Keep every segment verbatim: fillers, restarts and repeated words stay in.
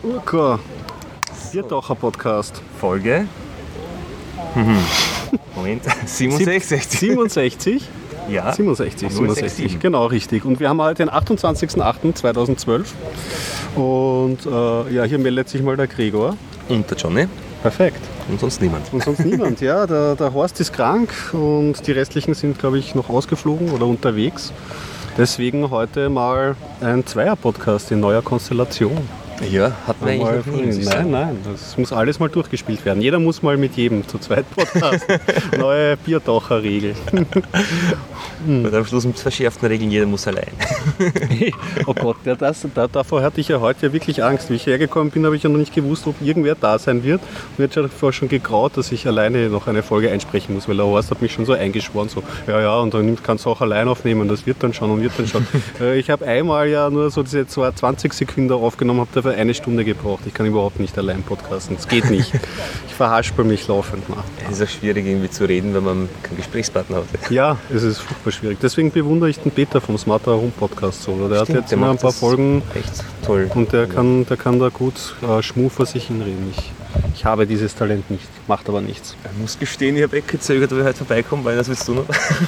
Urko, Biertaucher Podcast. Folge? Mhm. Moment, siebenundsechzig. siebenundsechzig? Ja. siebenundsechzig, siebenundsechzig, genau richtig. Und wir haben heute den achtundzwanzigsten achten zweitausendzwölf. Und äh, ja, hier meldet sich mal der Gregor. Und der Johnny. Perfekt. Und sonst niemand. Und sonst niemand, ja. Der, der Horst ist krank und die restlichen sind, glaube ich, noch ausgeflogen oder unterwegs. Deswegen heute mal ein Zweier-Podcast in neuer Konstellation. Ja, hat man eigentlich noch nie. Nein, nein, das muss alles mal durchgespielt werden. Jeder muss mal mit jedem zu zweit Podcast. Neue Biertaucher-Regel. Und am Schluss mit verschärften Regeln, jeder muss allein. Oh Gott, ja, das, da, davor hatte ich ja heute ja wirklich Angst. Wie ich hergekommen bin, habe ich ja noch nicht gewusst, ob irgendwer da sein wird. Und jetzt hat vorher schon gegraut, dass ich alleine noch eine Folge einsprechen muss, weil der Horst hat mich schon so eingeschworen, so, ja, ja, und dann kannst du auch allein aufnehmen, das wird dann schon und wird dann schon. Ich habe einmal ja nur so diese zwanzig Sekunden aufgenommen, habe dafür eine Stunde gebraucht. Ich kann überhaupt nicht allein podcasten, das geht nicht. Ich verhaspel mich laufend mal. Es ist auch schwierig irgendwie zu reden, wenn man keinen Gesprächspartner hat. Ja, es ist furchtbar schwierig. Deswegen bewundere ich den Peter vom Smarter Home Podcast so. Der Stimmt, hat jetzt immer ein paar Folgen echt toll. Und der kann, der kann da gut äh, Schmuh vor sich hinreden. Ich, ich habe dieses Talent nicht, macht aber nichts. Ich muss gestehen, ich habe echt gezögert, ob ich heute vorbeikomme, weil das willst du noch.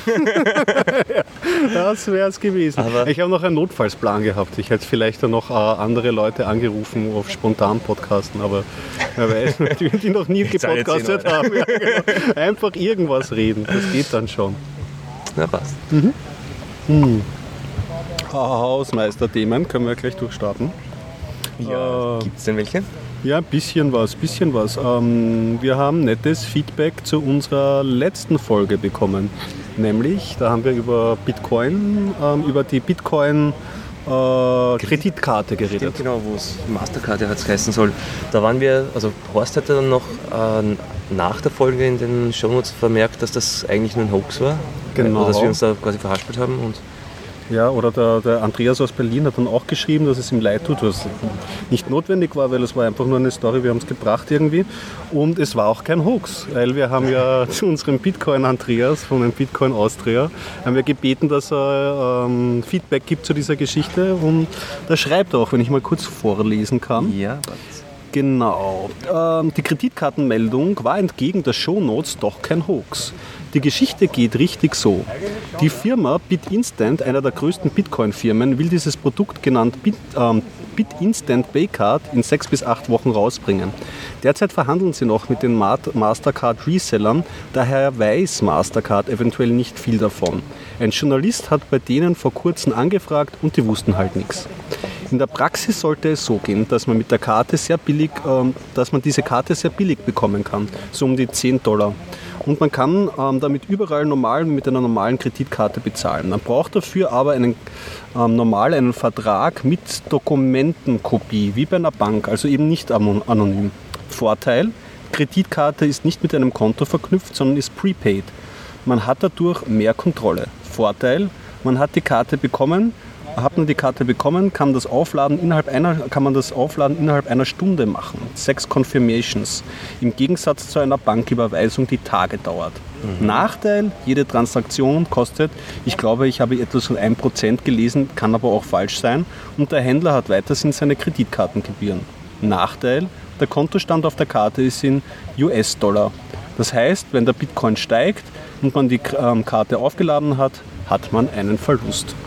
Ja, das wäre es gewesen. Aber ich habe noch einen Notfallsplan gehabt. Ich hätte vielleicht dann noch äh, andere Leute angerufen auf spontan Podcasten, aber wer weiß, die noch nie gepodcastet haben. Ja, genau. Einfach irgendwas reden, das geht dann schon. Na, passt. Mhm. Hm. Hausmeister-Themen können wir gleich durchstarten. Ja, äh, gibt es denn welche? Ja, ein bisschen was, bisschen was. Ähm, wir haben nettes Feedback zu unserer letzten Folge bekommen. Nämlich, da haben wir über Bitcoin, ähm, über die Bitcoin äh, Kreditkarte geredet. Stimmt, genau, wo es Mastercard hat es heißen soll. Da waren wir, also Horst hatte dann noch äh, nach der Folge in den Shownotes vermerkt, dass das eigentlich nur ein Hoax war. Genau. Oder dass wir uns da quasi verhaspelt haben. Und ja, oder der, der Andreas aus Berlin hat dann auch geschrieben, dass es ihm leid tut, was nicht notwendig war, weil es war einfach nur eine Story, wir haben es gebracht irgendwie. Und es war auch kein Hoax, weil wir haben ja zu unserem Bitcoin-Andreas von dem Bitcoin Austria haben wir gebeten, dass er ähm, Feedback gibt zu dieser Geschichte und da schreibt er auch, wenn ich mal kurz vorlesen kann. Ja, was? Genau. Ähm, die Kreditkartenmeldung war entgegen der Shownotes doch kein Hoax. Die Geschichte geht richtig so. Die Firma BitInstant, einer der größten Bitcoin-Firmen, will dieses Produkt genannt Bit, ähm, BitInstant Baycard in sechs bis acht Wochen rausbringen. Derzeit verhandeln sie noch mit den Mastercard-Resellern, daher weiß Mastercard eventuell nicht viel davon. Ein Journalist hat bei denen vor kurzem angefragt und die wussten halt nichts. In der Praxis sollte es so gehen, dass man mit der Karte sehr billig, ähm, dass man diese Karte sehr billig bekommen kann, so um die zehn Dollar. Und man kann ähm, damit überall normal mit einer normalen Kreditkarte bezahlen. Man braucht dafür aber einen, ähm, normal einen Vertrag mit Dokumentenkopie, wie bei einer Bank, also eben nicht anonym. Vorteil, Kreditkarte ist nicht mit einem Konto verknüpft, sondern ist prepaid. Man hat dadurch mehr Kontrolle. Vorteil, man hat die Karte bekommen, hat man die Karte bekommen, kann, das Aufladen innerhalb einer, kann man das Aufladen innerhalb einer Stunde machen. Sechs Confirmations. Im Gegensatz zu einer Banküberweisung, die Tage dauert. Mhm. Nachteil, jede Transaktion kostet, ich glaube, ich habe etwas von ein Prozent gelesen, kann aber auch falsch sein. Und der Händler hat weiterhin seine Kreditkartengebühren. Nachteil, der Kontostand auf der Karte ist in U S-Dollar. Das heißt, wenn der Bitcoin steigt und man die ähm, Karte aufgeladen hat, hat man einen Verlust.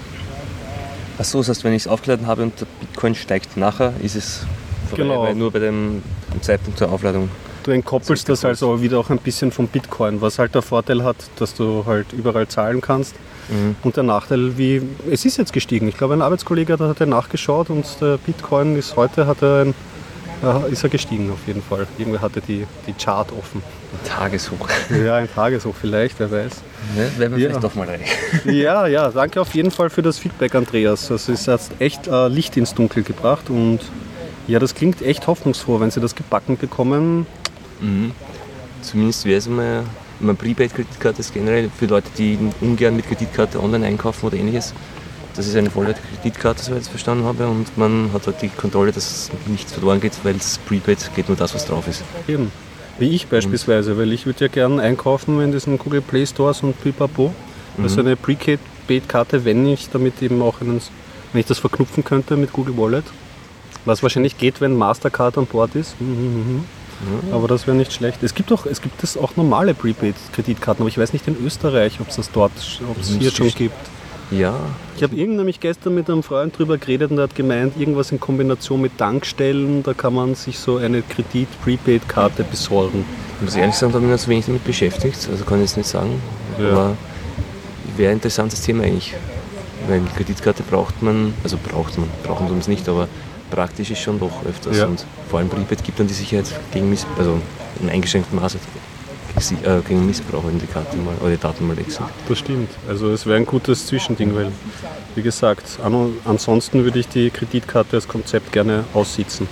Achso, das heißt, wenn ich es aufgeladen habe und der Bitcoin steigt nachher, ist es vorbei, genau. Weil nur bei dem Zeitpunkt der Aufladung. Du entkoppelst das also wieder auch ein bisschen vom Bitcoin, was halt der Vorteil hat, dass du halt überall zahlen kannst. Mhm. Und der Nachteil, wie es ist jetzt gestiegen. Ich glaube, ein Arbeitskollege der hat ja nachgeschaut und der Bitcoin ist heute hat er ein, äh, ist er gestiegen auf jeden Fall. Irgendwer hatte die, die Chart offen. Ein Tageshoch. Ja, ein Tageshoch vielleicht, wer weiß. Ja, werden wir ja. vielleicht doch mal rein. Ja, ja, danke auf jeden Fall für das Feedback, Andreas. Das ist jetzt echt äh, Licht ins Dunkel gebracht und ja, das klingt echt hoffnungsfroh, wenn Sie das gebacken bekommen. Mhm. Zumindest wäre es mal, eine Prepaid-Kreditkarte ist generell für Leute, die ungern mit Kreditkarte online einkaufen oder ähnliches. Das ist eine Vollkreditkarte, so wie ich es verstanden habe, und man hat halt die Kontrolle, dass nichts verloren geht, weil es Prepaid geht nur das, was drauf ist. Eben. Wie ich beispielsweise, weil ich würde ja gerne einkaufen in diesen Google Play Stores und Pipapo. Mhm. Also eine Prepaid-Karte, wenn ich damit eben auch einen, wenn ich das verknüpfen könnte mit Google Wallet. Was wahrscheinlich geht, wenn Mastercard an Bord ist. Mhm. Ja. Aber das wäre nicht schlecht. Es gibt auch, es gibt das auch normale Prepaid-Kreditkarten, aber ich weiß nicht in Österreich, ob es das dort, ob es hier schon gibt. Ja. Ich habe nämlich gestern mit einem Freund drüber geredet und der hat gemeint, irgendwas in Kombination mit Tankstellen, da kann man sich so eine Kredit-Prepaid-Karte besorgen. Ich muss ehrlich sagen, da bin ich so wenig damit beschäftigt, also kann ich jetzt nicht sagen. Ja. Aber wäre ein interessantes Thema eigentlich. Weil die Kreditkarte braucht man, also braucht man, brauchen tun es nicht, aber praktisch ist schon doch öfters. Ja. Und vor allem Prepaid gibt dann die Sicherheit gegen Miss, also in eingeschränktem Maße gegen, äh, gegen Missbrauch, wenn die Karte mal oder die Daten mal weg sind. Das stimmt. Also es wäre ein gutes Zwischending, weil wie gesagt, an, ansonsten würde ich die Kreditkarte als Konzept gerne aussitzen.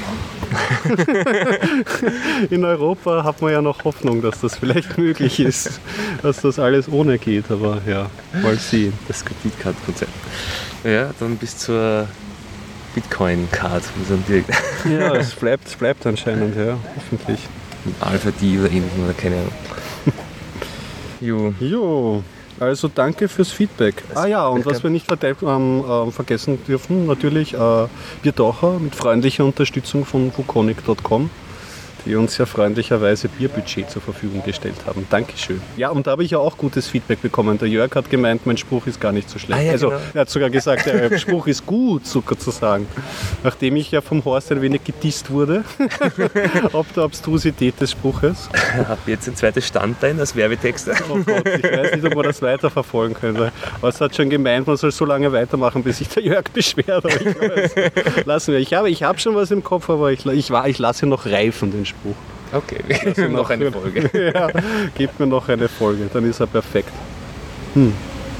In Europa hat man ja noch Hoffnung, dass das vielleicht möglich ist, dass das alles ohne geht, aber ja, mal sehen. Das Kreditkartenkonzept. Ja, dann bis zur Bitcoin-Card. Ja, es bleibt, es bleibt anscheinend, ja, hoffentlich. Alpha-D oder ähnlichem oder keine Ahnung. Jo. Jo. Also danke fürs Feedback. Ah ja, und was wir nicht ähm, äh, vergessen dürfen, natürlich äh, Biertaucher mit freundlicher Unterstützung von wukonic punkt com, die uns ja freundlicherweise Bierbudget zur Verfügung gestellt haben. Dankeschön. Ja, und da habe ich ja auch gutes Feedback bekommen. Der Jörg hat gemeint, mein Spruch ist gar nicht so schlecht. Ah, ja, also genau. Er hat sogar gesagt, der Spruch ist gut, sozusagen. Nachdem ich ja vom Horst ein wenig gedisst wurde, ob der Abstrusität des Spruches. Ich habe jetzt ein zweites Standbein als Werbetexter. Oh Gott, ich weiß nicht, ob man das weiterverfolgen könnte. Aber es hat schon gemeint, man soll so lange weitermachen, bis sich der Jörg beschwert. Aber ich weiß, lassen wir. Ich habe, ich habe schon was im Kopf, aber ich, ich, war, ich lasse noch reifen, den Spruch. Okay, wir noch eine Folge. Ja, gebt mir noch eine Folge, dann ist er perfekt. Hm.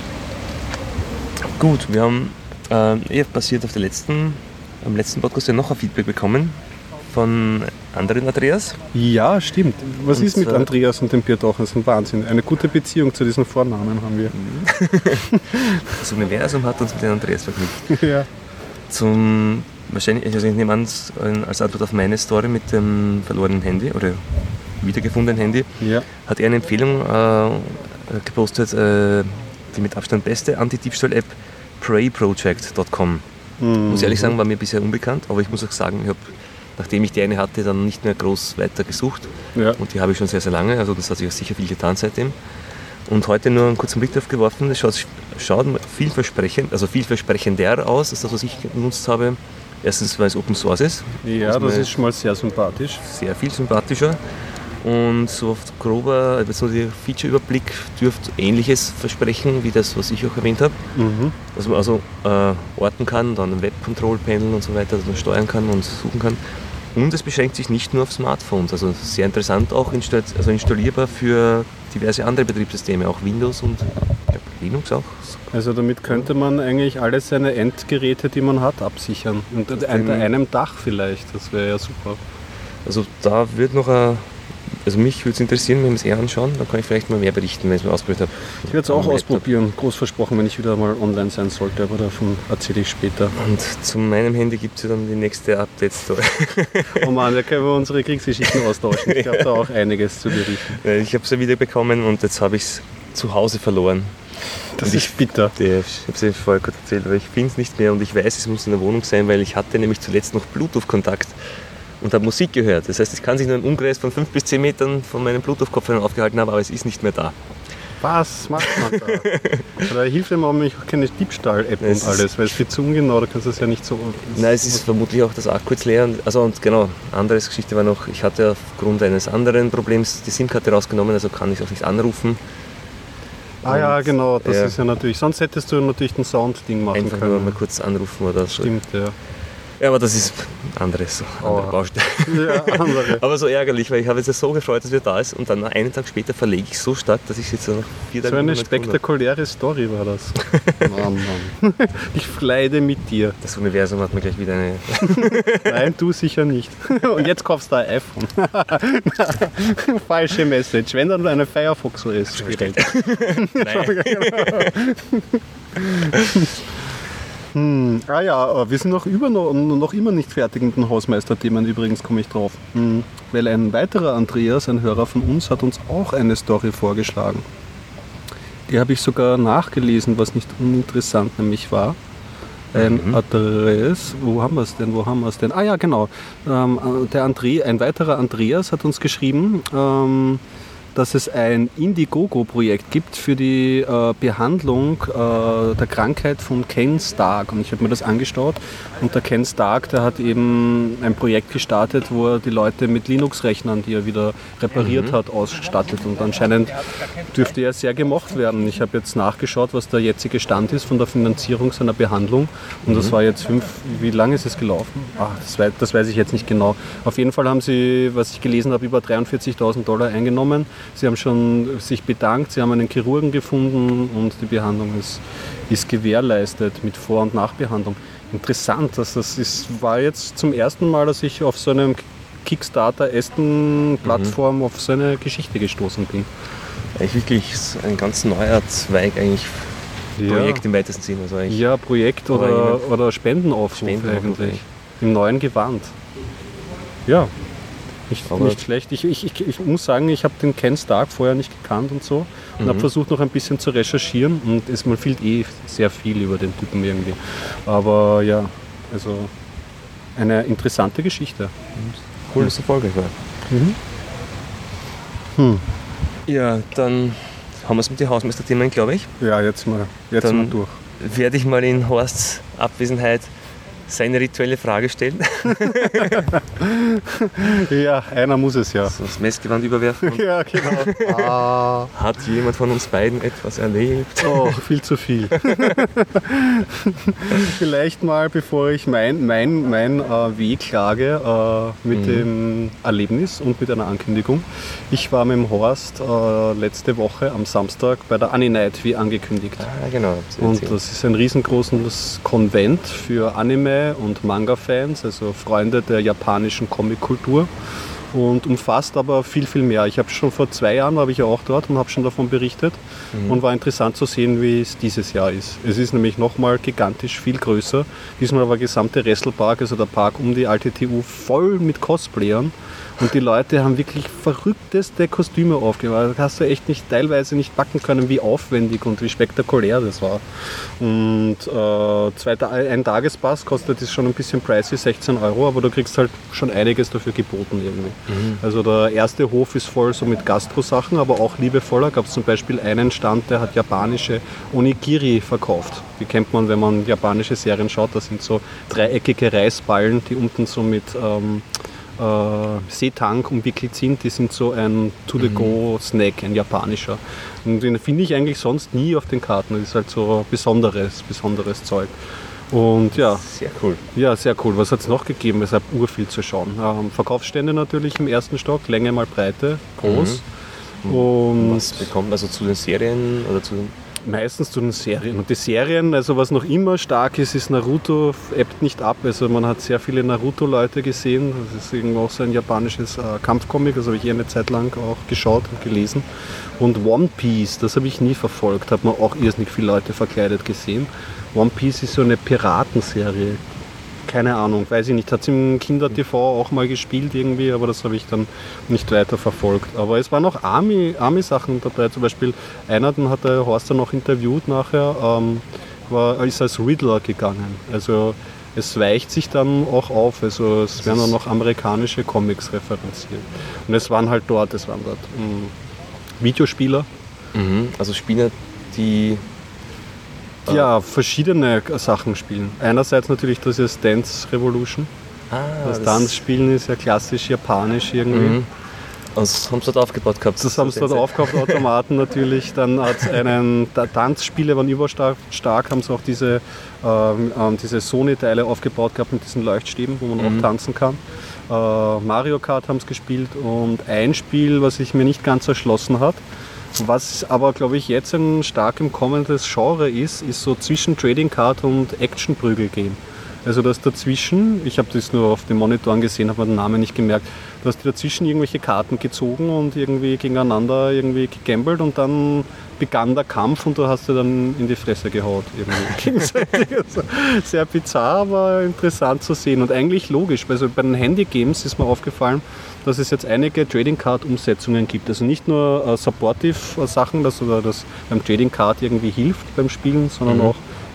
Gut, wir haben äh, basiert auf der letzten, am letzten Podcast ja noch ein Feedback bekommen von anderen Andreas. Ja, stimmt. Was und ist mit Andreas und dem Biertauchen? Das ist ein Wahnsinn. Eine gute Beziehung zu diesen Vornamen haben wir. Das Universum hat uns mit dem Andreas verknüpft. Ja. Zum Wahrscheinlich, also ich nehme an, als Antwort auf meine Story mit dem verlorenen Handy oder wiedergefundenen Handy, ja. hat er eine Empfehlung äh, gepostet, äh, die mit Abstand beste Anti-Diebstahl-App prey project punkt com. Mhm. Muss ehrlich sagen, war mir bisher unbekannt, aber ich muss auch sagen, ich habe, nachdem ich die eine hatte, dann nicht mehr groß weiter gesucht. Ja. Und die habe ich schon sehr, sehr lange, also das hat sich auch sicher viel getan seitdem. Und heute nur einen kurzen Blick drauf geworfen, das schaut, schaut vielversprechend, also vielversprechender aus, als das, was ich genutzt habe. Erstens, weil es Open Source ist. Ja, das ist schon mal sehr sympathisch. Sehr viel sympathischer. Und so auf grober, also der Feature-Überblick dürfte Ähnliches versprechen, wie das, was ich auch erwähnt habe. Mhm. Dass man also äh, orten kann, dann ein Web-Control-Panel und so weiter, dass man steuern kann und suchen kann. Und es beschränkt sich nicht nur auf Smartphones, also sehr interessant auch install- also installierbar für diverse andere Betriebssysteme, auch Windows und ich glaube, Linux auch. Also damit könnte man eigentlich alle seine Endgeräte, die man hat, absichern. Und unter einem Dach vielleicht, das wäre ja super. Also da wird noch ein, also mich würde es interessieren, wenn wir es eher anschauen, dann kann ich vielleicht mal mehr berichten, wenn ich es mal ausprobiert habe. Ich werde es auch ausprobieren, groß versprochen, wenn ich wieder mal online sein sollte, aber davon erzähle ich später. Und zu meinem Handy gibt es ja dann die nächste Update-Story. Oh Mann, da können wir unsere Kriegsgeschichten austauschen. Ich habe da auch einiges zu berichten. Ich habe es ja wieder bekommen und jetzt habe ich es zu Hause verloren. Das und ist ich, bitter. Der, ich habe es ja vorher kurz erzählt, aber ich finde es nicht mehr und ich weiß, es muss in der Wohnung sein, weil ich hatte nämlich zuletzt noch Bluetooth-Kontakt und habe Musik gehört. Das heißt, es kann sich nur ein Umkreis von fünf bis zehn Metern von meinem Bluetooth-Kopfhörern aufgehalten haben, aber es ist nicht mehr da. Was macht man da? Da hilft einem auch nicht keine Diebstahl-App und alles, weil es viel zu ungenau, da kannst du es ja nicht so... Nein, es ist vermutlich auch das Akku jetzt leer. Und, also und genau, andere Geschichte war noch, ich hatte aufgrund eines anderen Problems die SIM-Karte rausgenommen, also kann ich auch nicht anrufen. Ah und, ja, genau, das ja, ist ja natürlich, sonst hättest du natürlich ein Sound-Ding machen einfach können. Einfach nur mal kurz anrufen oder so. Stimmt, ja. Ja, aber das ist anderes, andere oh. Baustelle. Ja, andere. Aber so ärgerlich, weil ich habe jetzt so gefreut, dass wir da ist und dann einen Tag später verlege ich so stark, dass ich jetzt noch vier Tage... So eine spektakuläre Story war das. Mann, Mann. Ich leide mit dir. Das Universum hat mir gleich wieder eine... Nein, du sicher nicht. Und jetzt kaufst du ein iPhone. Falsche Message. Wenn dann eine Firefox O S bestellt. Nein. Hm. Ah ja, wir sind noch, über, noch, noch immer nicht fertig mit den Hausmeisterthemen, übrigens komme ich drauf. Hm. Weil ein weiterer Andreas, ein Hörer von uns, hat uns auch eine Story vorgeschlagen. Die habe ich sogar nachgelesen, was nicht uninteressant nämlich war. ein Mhm. Adress, wo haben wir es denn, wo haben wir es denn? Ah ja, genau, ähm, der Andre, ein weiterer Andreas hat uns geschrieben, ähm, dass es ein Indiegogo-Projekt gibt für die äh, Behandlung äh, der Krankheit von Ken Stark. Und ich habe mir das angeschaut und der Ken Stark, der hat eben ein Projekt gestartet, wo er die Leute mit Linux-Rechnern, die er wieder repariert mhm. hat, ausstattet. Und anscheinend dürfte er sehr gemocht werden. Ich habe jetzt nachgeschaut, was der jetzige Stand ist von der Finanzierung seiner Behandlung. Und mhm. das war jetzt fünf, wie lange ist es gelaufen? Ach, das, weiß, das weiß ich jetzt nicht genau. Auf jeden Fall haben sie, was ich gelesen habe, über dreiundvierzigtausend Dollar eingenommen. Sie haben schon sich bedankt, sie haben einen Chirurgen gefunden und die Behandlung ist, ist gewährleistet mit Vor- und Nachbehandlung. Interessant, dass das ist, war jetzt zum ersten Mal, dass ich auf so einem Kickstarter-Esten-Plattform mhm. auf so eine Geschichte gestoßen bin. Eigentlich wirklich ein ganz neuer Zweig eigentlich. Ja. Projekt im weitesten Sinne. Also ja, Projekt oder, oder Spendenaufruf, Spendenaufruf eigentlich. eigentlich. Im neuen Gewand. Ja. Nicht, nicht schlecht. Ich, ich, ich, ich muss sagen, ich habe den Ken Stark vorher nicht gekannt und so und mhm. habe versucht noch ein bisschen zu recherchieren und es, man fehlt eh sehr viel über den Typen irgendwie. Aber ja, also eine interessante Geschichte. Cool, dass es erfolgreich war. Mhm. Hm. Ja, dann haben wir es mit den Hausmeisterthemen, glaube ich. Ja, jetzt mal, jetzt dann mal durch. Werde ich mal in Horsts Abwesenheit seine rituelle Frage stellen. Ja, einer muss es ja. So das Messgewand überwerfen. Ja, genau. Ah. Hat jemand von uns beiden etwas erlebt? Oh, viel zu viel. Vielleicht mal, bevor ich mein, mein, mein äh, wehklage äh, mit mhm. dem Erlebnis und mit einer Ankündigung. Ich war mit dem Horst äh, letzte Woche am Samstag bei der Anime Night, wie angekündigt. Ah, genau. Und das ist ein riesengroßes Konvent für Anime und Manga-Fans, also Freunde der japanischen Comic-Kultur und umfasst aber viel, viel mehr. Ich habe schon vor zwei Jahren, war ich ja auch dort und habe schon davon berichtet mhm. und war interessant zu sehen, wie es dieses Jahr ist. Es ist nämlich nochmal gigantisch viel größer. Diesmal war der gesamte Wrestelpark, also der Park um die alte T U, voll mit Cosplayern. Und die Leute haben wirklich verrückteste Kostüme aufgemacht. Da hast du echt nicht, teilweise nicht backen können, wie aufwendig und wie spektakulär das war. Und äh, zwei, ein Tagespass kostet das schon ein bisschen pricey, sechzehn Euro, aber du kriegst halt schon einiges dafür geboten irgendwie. Mhm. Also der erste Hof ist voll so mit Gastro-Sachen, aber auch liebevoller. Gab es zum Beispiel einen Stand, der hat japanische Onigiri verkauft. Die kennt man, wenn man japanische Serien schaut. Das sind so dreieckige Reisballen, die unten so mit ähm, Äh, Seetank umwickelt sind, die sind so ein To-the-go-Snack, ein japanischer. Und den finde ich eigentlich sonst nie auf den Karten. Das ist halt so besonderes, besonderes Zeug. Und ja. Sehr cool. Ja, sehr cool. Was hat es noch gegeben? Es hat urviel zu schauen. Ähm, Verkaufsstände natürlich im ersten Stock, Länge mal Breite, groß. Mhm. Und was bekommt also zu den Serien oder zu den meistens zu den Serien. Und die Serien, also was noch immer stark ist, ist Naruto, ebbt nicht ab. Also man hat sehr viele Naruto-Leute gesehen. Das ist irgendwo auch so ein japanisches äh, Kampfcomic, das habe ich eh eine Zeit lang auch geschaut und gelesen. Und One Piece, das habe ich nie verfolgt, hat man auch irrsinnig viele Leute verkleidet gesehen. One Piece ist so eine Piratenserie. Keine Ahnung, weiß ich nicht. Hat es im Kinder-T V auch mal gespielt irgendwie, aber das habe ich dann nicht weiter verfolgt. Aber es waren noch Army, Army-Sachen dabei. Zum Beispiel einer, den hat der Horst dann noch interviewt nachher, ähm, war, ist als Riddler gegangen. Also es weicht sich dann auch auf. Also es werden dann noch amerikanische Comics referenziert. Und es waren halt dort, es waren dort mh, Videospieler. Mhm, also Spieler, die ja, verschiedene Sachen spielen. Einerseits natürlich das ist Dance Revolution. Ah, das, das Tanzspielen ist ja klassisch japanisch irgendwie. Mhm. Das haben sie dort aufgebaut gehabt. Das haben sie dort aufgebaut, Automaten natürlich. Dann hat es einen Tanzspiele, waren überstark, stark, haben sie auch diese, ähm, diese Sony-Teile aufgebaut gehabt mit diesen Leuchtstäben, wo man mhm. auch tanzen kann. Äh, Mario Kart haben sie gespielt und ein Spiel, was sich mir nicht ganz erschlossen hat, was aber, glaube ich, jetzt ein stark im kommendes Genre ist, ist so zwischen Trading Card und Action-Prügel gehen. Also das dazwischen, ich habe das nur auf den Monitoren gesehen, habe mir den Namen nicht gemerkt, du hast dazwischen irgendwelche Karten gezogen und irgendwie gegeneinander irgendwie gegambelt und dann begann der Kampf und du hast dir dann in die Fresse gehaut. Irgendwie. Also sehr bizarr, aber interessant zu sehen und eigentlich logisch. Also bei den Handy-Games ist mir aufgefallen, dass es jetzt einige Trading Card-Umsetzungen gibt. Also nicht nur äh, Supportive-Sachen, dass oder das beim Trading Card irgendwie hilft beim Spielen, sondern mhm. auch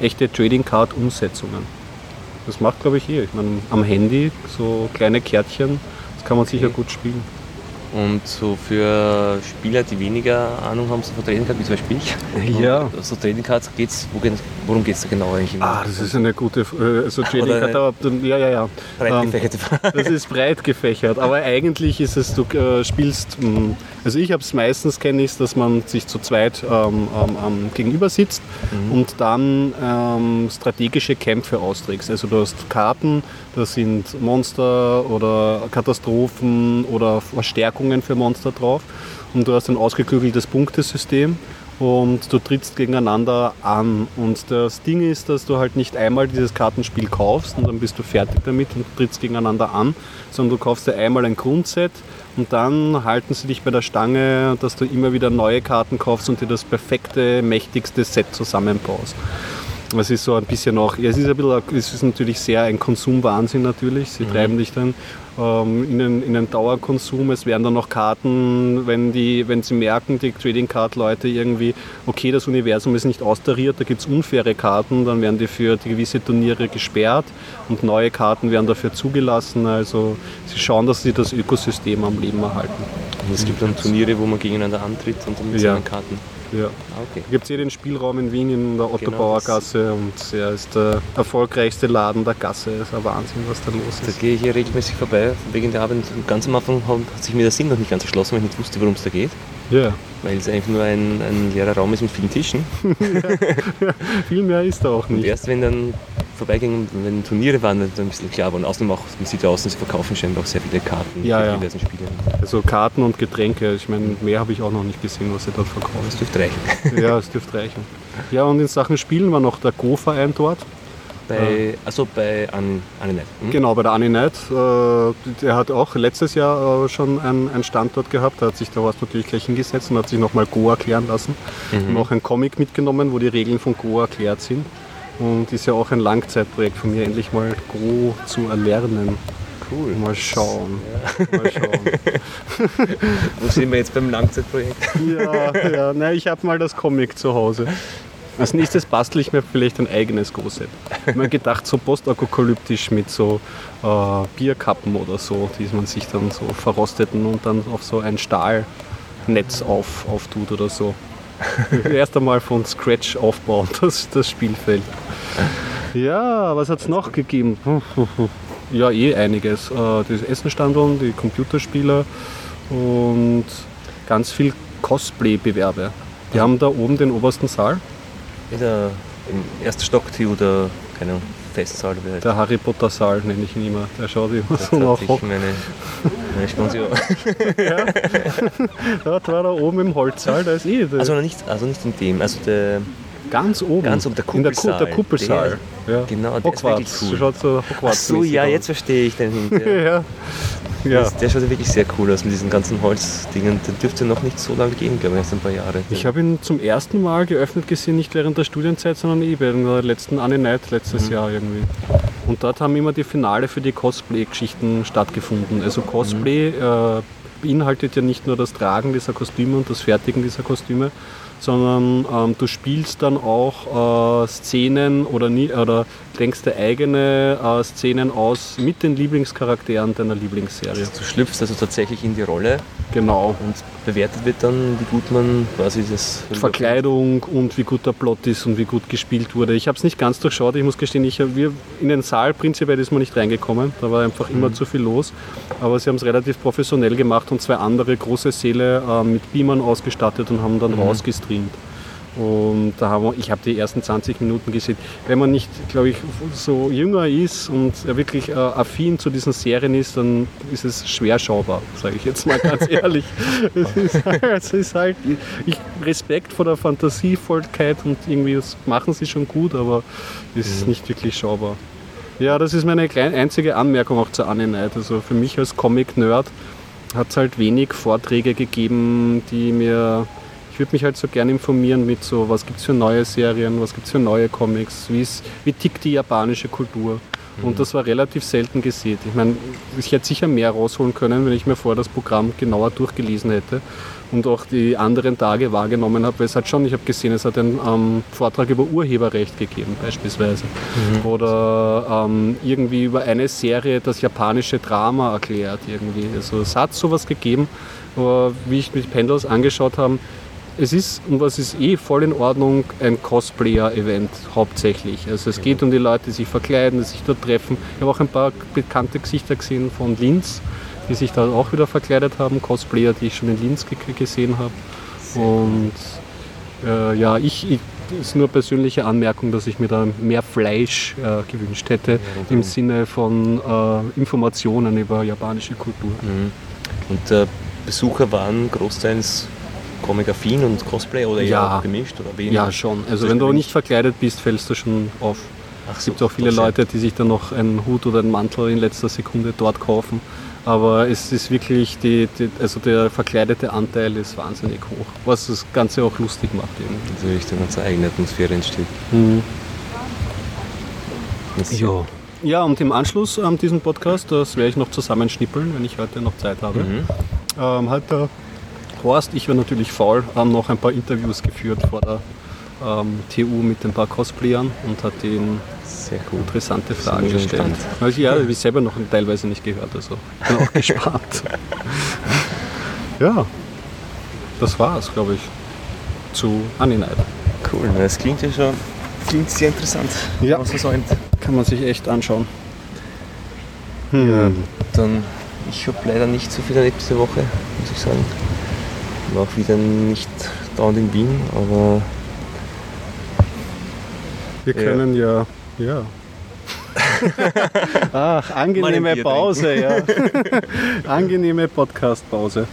echte Trading Card Umsetzungen. Das macht, glaube ich, eh. Ich meine, am Handy so kleine Kärtchen, das kann man sicher gut spielen. Und so für Spieler, die weniger Ahnung haben so von Trading Cards, wie zum Beispiel ich. Ja. So Trading Cards, geht's, worum geht es da genau eigentlich? Ah, das ist eine gute Frage. Also Trading Card, ja, ja, ja. Breit gefächerte Frage. Das ist breit gefächert, aber eigentlich ist es, du äh, spielst, mh, also ich habe es meistens, kenne ich es, dass man sich zu zweit ähm, ähm, gegenüber sitzt mhm. und dann ähm, strategische Kämpfe austrägst. Also du hast Karten, da sind Monster oder Katastrophen oder Verstärkungen für Monster drauf und du hast ein ausgeklügeltes Punktesystem und du trittst gegeneinander an. Und das Ding ist, dass du halt nicht einmal dieses Kartenspiel kaufst und dann bist du fertig damit und trittst gegeneinander an, sondern du kaufst dir einmal ein Grundset und dann halten sie dich bei der Stange, dass du immer wieder neue Karten kaufst und dir das perfekte, mächtigste Set zusammenbaust. Es ist so ein bisschen auch, ja, es ist ein bisschen, es ist natürlich sehr ein Konsumwahnsinn natürlich. Sie mhm. treiben dich dann ähm, in, einen, in einen Dauerkonsum. Es werden dann noch Karten, wenn, die, wenn sie merken, die Trading Card Leute irgendwie, okay, das Universum ist nicht austariert, da gibt es unfaire Karten, dann werden die für die gewisse Turniere gesperrt und neue Karten werden dafür zugelassen. Also sie schauen, dass sie das Ökosystem am Leben erhalten. Und es gibt dann Turniere, wo man gegeneinander antritt und dann mit ja. seinen Karten. Ja. Okay. Da gibt es hier den Spielraum in Wien in der Otto-Bauer-Gasse und er ist der erfolgreichste Laden der Gasse. Das ist ein Wahnsinn, was da los ist. Da gehe ich hier regelmäßig vorbei, wegen der Arbeit. Und ganz am Anfang hat sich mir der Sinn noch nicht ganz erschlossen, weil ich nicht wusste, worum es da geht. Ja. Weil es eigentlich nur ein, ein leerer Raum ist mit vielen Tischen. ja, ja, viel mehr ist da auch nicht. Und erst wenn dann vorbeigingen, wenn Turniere waren, dann ein bisschen klar war. Und außerdem auch, man sieht ja außen, sie verkaufen scheinbar auch sehr viele Karten ja, für ja. diversen Spiele. Also Karten und Getränke, ich meine, mehr habe ich auch noch nicht gesehen, was sie dort verkaufen. Das dürfte reichen. ja, es dürfte reichen. Ja, und in Sachen Spielen war noch der Go-Verein dort. Bei, also bei Aninet. Hm? Genau, bei der Aninet. Äh, der hat auch letztes Jahr äh, schon einen, einen Standort gehabt. Da hat sich der Horst natürlich gleich hingesetzt und hat sich nochmal Go erklären lassen. Mhm. Und auch ein Comic mitgenommen, wo die Regeln von Go erklärt sind. Und ist ja auch ein Langzeitprojekt von mir, endlich mal Go zu erlernen. Cool. Mal schauen. Ja. Mal schauen. Wo sind wir jetzt beim Langzeitprojekt? ja, ja. Nein, ich habe mal das Comic zu Hause. Als nächstes bastel ich mir vielleicht ein eigenes Go-Set. Ich habe mir gedacht, so postapokalyptisch mit so äh, Bierkappen oder so, die man sich dann so verrosteten und dann auf so ein Stahlnetz auf, auftut oder so. Erst einmal von Scratch aufbauen, das, das Spielfeld. Ja, was hat es noch gegeben? Ja, eh einiges. Äh, das Essenstandel, die Computerspiele und ganz viel Cosplay-Bewerbe. Die haben da oben den obersten Saal. Der, Im ersten Stock oder keine Ahnung, Festsaal. Der Harry Potter Saal nenne ich ihn immer. Der schaut immer so nach hoch. Meine, meine Sponsion. ja. Dort war da oben im Holzsaal, da ist eh. Also nicht, also nicht in dem, also der. Ganz oben. Ganz oben, der Kuppelsaal. In der, der Kuppelsaal. Der, ja. Genau, der Hogwarts. ist wirklich cool. Schaut so Hogwarts. Ach so, ja, jetzt verstehe ich den hinter. ja. Ja. Der schaut ja wirklich sehr cool aus mit diesen ganzen Holzdingen. Den dürfte noch nicht so lange gehen, glaube ich, erst ein paar Jahre. Ich habe ihn zum ersten Mal geöffnet gesehen, nicht während der Studienzeit, sondern eh während der letzten Aninet letztes mhm. Jahr irgendwie. Und dort haben immer die Finale für die Cosplay-Geschichten stattgefunden. Also Cosplay mhm. äh, beinhaltet ja nicht nur das Tragen dieser Kostüme und das Fertigen dieser Kostüme, sondern ähm, du spielst dann auch äh, Szenen oder, nie, oder denkst dir eigene äh, Szenen aus mit den Lieblingscharakteren deiner Lieblingsserie. Du schlüpfst also tatsächlich in die Rolle. Genau. Und bewertet wird dann, wie gut man quasi das... Verkleidung und wie gut der Plot ist und wie gut gespielt wurde. Ich habe es nicht ganz durchschaut, ich muss gestehen, ich, wir, in den Saal prinzipiell ist man nicht reingekommen, da war einfach immer mhm. zu viel los. Aber sie haben es relativ professionell gemacht und zwei andere große Säle äh, mit Beamern ausgestattet und haben dann mhm. rausgestreamt. Und da haben wir, ich habe die ersten zwanzig Minuten gesehen. Wenn man nicht, glaube ich, so jünger ist und wirklich äh, affin zu diesen Serien ist, dann ist es schwer schaubar, sage ich jetzt mal ganz ehrlich. Es ist, es ist halt ich, Respekt vor der Fantasievollkeit und irgendwie, das machen sie schon gut, aber es ist nicht wirklich schaubar. Ja, das ist meine kleine, einzige Anmerkung auch zur Aninet. Also für mich als Comic-Nerd hat es halt wenig Vorträge gegeben, die mir... Ich würde mich halt so gerne informieren mit so, was gibt es für neue Serien, was gibt es für neue Comics, wie, ist, wie tickt die japanische Kultur. Mhm. Und das war relativ selten gesät. Ich meine, ich hätte sicher mehr rausholen können, wenn ich mir vorher das Programm genauer durchgelesen hätte und auch die anderen Tage wahrgenommen habe. Weil es hat schon, ich habe gesehen, es hat einen ähm, Vortrag über Urheberrecht gegeben, beispielsweise. Mhm. Oder ähm, irgendwie über eine Serie das japanische Drama erklärt. Irgendwie. Also es hat sowas gegeben, aber wie ich mit Pendels angeschaut habe, es ist, und was ist eh voll in Ordnung, ein Cosplayer-Event hauptsächlich. Also es geht um die Leute, die sich verkleiden, die sich dort treffen. Ich habe auch ein paar bekannte Gesichter gesehen von Linz, die sich da auch wieder verkleidet haben. Cosplayer, die ich schon in Linz g- gesehen habe. Und äh, ja, ich, ich ist nur persönliche Anmerkung, dass ich mir da mehr Fleisch äh, gewünscht hätte, ja, im Sinne von äh, Informationen über japanische Kultur. Mhm. Und äh, Besucher waren großteils Comic-affin und Cosplay oder eher ja, gemischt oder weniger? Ja, schon. Also wenn du nicht verkleidet bist, fällst du schon auf. Ach, es gibt so, auch viele Leute, die sich dann noch einen Hut oder einen Mantel in letzter Sekunde dort kaufen. Aber es ist wirklich, die, die, also der verkleidete Anteil ist wahnsinnig hoch, was das Ganze auch lustig macht. Irgendwie. Natürlich, dann hat es eine eigene Atmosphäre entsteht. Mhm. Ja. Ja, und im Anschluss an diesen Podcast, das werde ich noch zusammenschnippeln, wenn ich heute noch Zeit habe, Mhm. ähm, hat der Horst, ich war natürlich faul, haben noch ein paar Interviews geführt vor der ähm, T U mit ein paar Cosplayern und hat ihnen sehr cool. interessante Fragen gestellt. Also, ja, habe ich selber noch teilweise nicht gehört, also bin auch gespannt. Ja, das war es, glaube ich, zu Aninight. Cool, das klingt ja schon klingt sehr interessant. Ja, was das meint. Kann man sich echt anschauen. Hm. Ja, dann, ich habe leider nicht so viel erlebt diese Woche, muss ich sagen. War auch wieder nicht dauernd in Wien, aber wir können ja, ja. Ach, angenehme Pause, ja. Angenehme Podcast-Pause.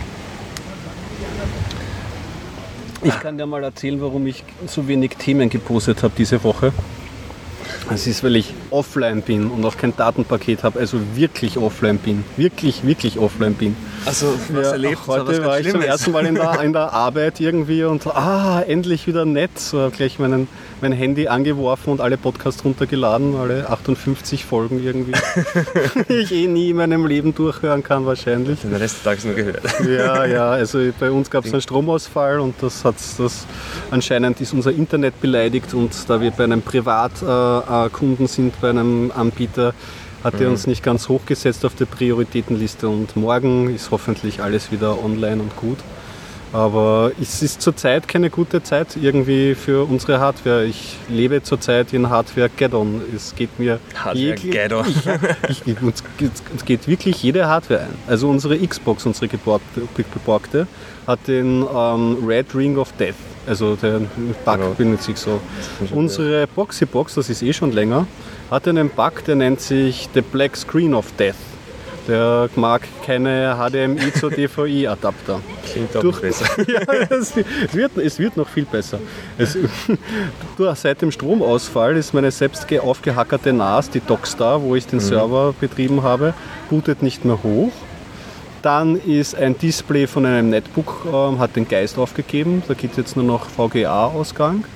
Ich kann dir mal erzählen, warum ich so wenig Themen gepostet habe diese Woche. Es ist, weil ich offline bin und auch kein Datenpaket habe, also wirklich offline bin. Wirklich, wirklich offline bin. Also, was ja, erlebt? Heute was war ich zum ersten Mal in der, in der Arbeit irgendwie und ah, endlich wieder nett. So habe gleich meinen, mein Handy angeworfen und alle Podcasts runtergeladen, alle achtundfünfzig Folgen irgendwie. Die ich eh nie in meinem Leben durchhören kann wahrscheinlich. Den Rest des Tages nur gehört. Ja, ja, also bei uns gab es einen Stromausfall und das hat das anscheinend ist unser Internet beleidigt und da wir bei einem Privatkunden äh, sind, bei einem Anbieter, hat er uns nicht ganz hochgesetzt auf der Prioritätenliste und morgen ist hoffentlich alles wieder online und gut. Aber es ist zurzeit keine gute Zeit irgendwie für unsere Hardware. Ich lebe zurzeit in Hardware-Geddon. Es geht mir Hardware-Geddon. Ich, ich, uns, uns geht wirklich jede Hardware ein. Also unsere Xbox, unsere geborgte, geborgte hat den ähm, Red Ring of Death. Also der Bug genau. benutze ich so. Unsere Boxybox, das ist eh schon länger, hat einen Bug, der nennt sich The Black Screen of Death. Der mag keine H D M I zu D V I-Adapter. Klingt auch Durch, besser. Ja, es, wird, es wird noch viel besser. Es, seit dem Stromausfall ist meine selbst aufgehackerte N A S, die Dockstar, wo ich den mhm. Server betrieben habe, bootet nicht mehr hoch. Dann ist ein Display von einem Netbook, ähm, hat den Geist aufgegeben. Da gibt es jetzt nur noch V G A-Ausgang.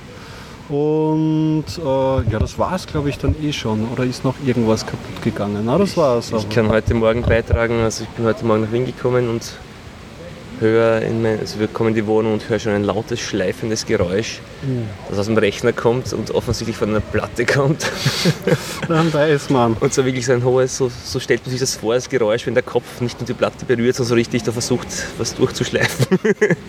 Und äh, ja, das war es, glaube ich, dann eh schon. Oder ist noch irgendwas kaputt gegangen? Na, das war es. Ich kann heute Morgen beitragen, also ich bin heute Morgen nach Wien gekommen und höre in mein, also wir kommen in die Wohnung und höre schon ein lautes, schleifendes Geräusch, mhm. das aus dem Rechner kommt und offensichtlich von einer Platte kommt. Dann weiß man. Und so wirklich so ein hohes, so, so stellt man sich das vor, das Geräusch, wenn der Kopf nicht nur die Platte berührt, sondern so richtig da versucht, was durchzuschleifen.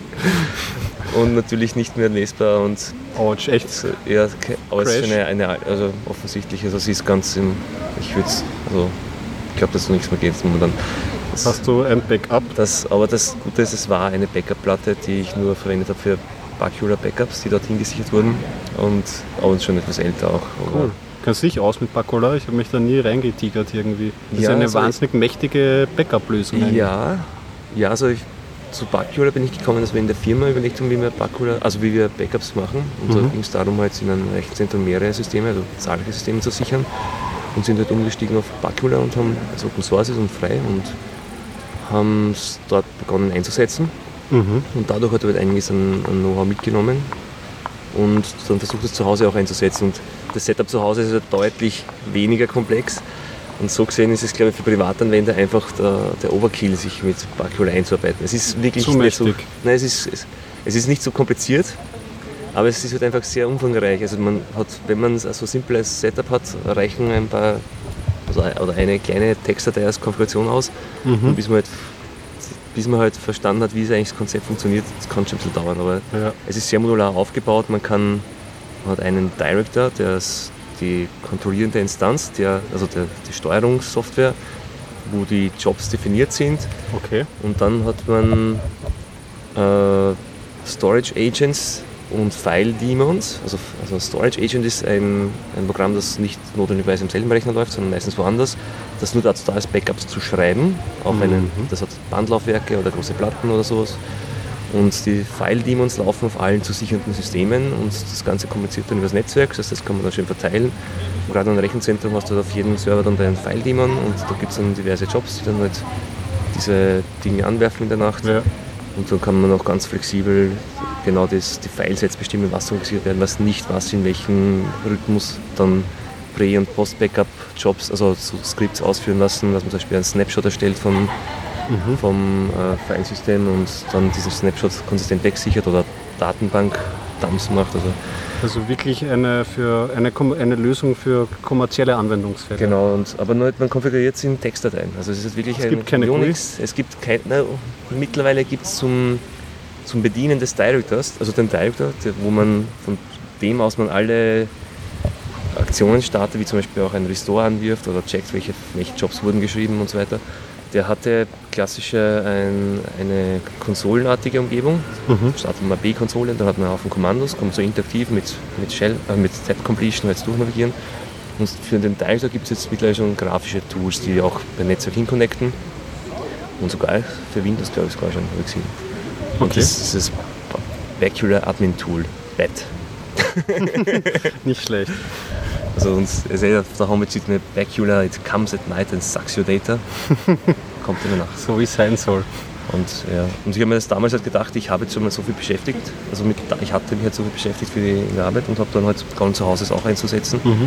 Und natürlich nicht mehr lesbar und Autsch, echt? So, ja, aber es ist eine, eine, also offensichtlich, also sie ist ganz im, ich würde also ich glaube, dass so nichts mehr geht momentan. Das, Hast du ein Backup? Das, aber das Gute ist, es war eine Backup-Platte, die ich nur verwendet habe für Bacula-Backups, die dorthin gesichert wurden und aber schon etwas älter auch. Cool. Kennst du dich aus mit Bacula? Ich habe mich da nie reingetigert irgendwie. Das ja, ist eine also wahnsinnig mächtige Backup-Lösung. Ja, ja, also ich zu Bacula bin ich gekommen, dass wir in der Firma überlegt haben, wie wir Bacula, also wie wir Backups machen. Und mhm. da ging es darum, halt in einem Rechenzentrum mehrere Systeme, also zahlreiche Systeme zu sichern. Und sind halt umgestiegen auf Bacula und haben, also Open Source ist und frei, und haben es dort begonnen einzusetzen. Mhm. Und dadurch hat er halt einiges an, an Know-how mitgenommen. und dann versucht es zu Hause auch einzusetzen. Und das Setup zu Hause ist ja deutlich weniger komplex. Und so gesehen ist es, glaube ich, für Privatanwender einfach der, der Overkill, sich mit Bacula einzuarbeiten. Es ist wirklich zu nicht so, mächtig. nein, es ist, es, es ist nicht so kompliziert, aber es ist halt einfach sehr umfangreich. Also man hat, wenn man so ein simples Setup hat, reichen ein paar also oder eine kleine Textdatei als Konfiguration aus, Mhm. und bis man, halt, bis man halt verstanden hat, wie es eigentlich das Konzept funktioniert, das kann schon ein bisschen dauern. Aber Ja. es ist sehr modular aufgebaut. Man kann, man hat einen Director, der ist die kontrollierende Instanz, der, also der, die Steuerungssoftware, wo die Jobs definiert sind. Okay. Und dann hat man äh, Storage Agents und File Daemons. Also, also Storage Agent ist ein, ein Programm, das nicht notwendigerweise im selben Rechner läuft, sondern meistens woanders, das nur dazu da ist, Backups zu schreiben. Auf Mhm. einen, das hat Bandlaufwerke oder große Platten oder sowas. Und die File-Daemons laufen auf allen zu sichernden Systemen und das Ganze kommuniziert dann über das Netzwerk, das heißt, das kann man dann schön verteilen. Und gerade in einem Rechenzentrum hast du auf jedem Server dann einen File-Daemon und da gibt es dann diverse Jobs, die dann halt diese Dinge anwerfen in der Nacht. Ja. Und dann kann man auch ganz flexibel genau das, die Filesets bestimmen, was organisiert werden, was nicht, was in welchem Rhythmus dann Prä- und Post-Backup-Jobs, also so Skripts ausführen lassen, dass man zum Beispiel einen Snapshot erstellt vom Mhm. vom äh, Filesystem und dann diesen Snapshot konsistent wegsichert oder Datenbank-Dumps macht. Also Also wirklich eine, für eine, Kom- eine Lösung für kommerzielle Anwendungsfälle. genau, und, aber nur, man konfiguriert es in Textdateien. Also es ist wirklich Es ein gibt keine Unix. Es gibt kein, na, mittlerweile gibt es zum, zum Bedienen des Directors, also den Director, der, wo man von dem aus man alle Aktionen startet, wie zum Beispiel auch ein Restore anwirft oder checkt, welche, welche Jobs wurden geschrieben und so weiter. Der hatte klassische ein, eine konsolenartige Umgebung. Mhm. Startet man B-Konsole, dann hat man einen Haufen Kommandos, kommt so interaktiv mit, mit Shell, äh, mit Tab Completion jetzt durchnavigieren. Und für den Director gibt es jetzt mittlerweile schon grafische Tools, die auch per Netzwerk hinconnecten. Und sogar für Windows, glaube ich, sogar schon, habe ich gesehen. Und Okay. das ist das Bacula Admin Tool, B A T. Nicht schlecht. Also uns, also auf der Homepage sieht man Bacula, it comes at night and sucks your data. Kommt immer nach. So wie es sein soll. Und, ja. und ich habe mir das damals halt gedacht, ich habe jetzt schon mal so viel beschäftigt, also mit, ich hatte mich halt so viel beschäftigt für die, in der Arbeit und habe dann halt begonnen zu Hause es auch einzusetzen. Mhm.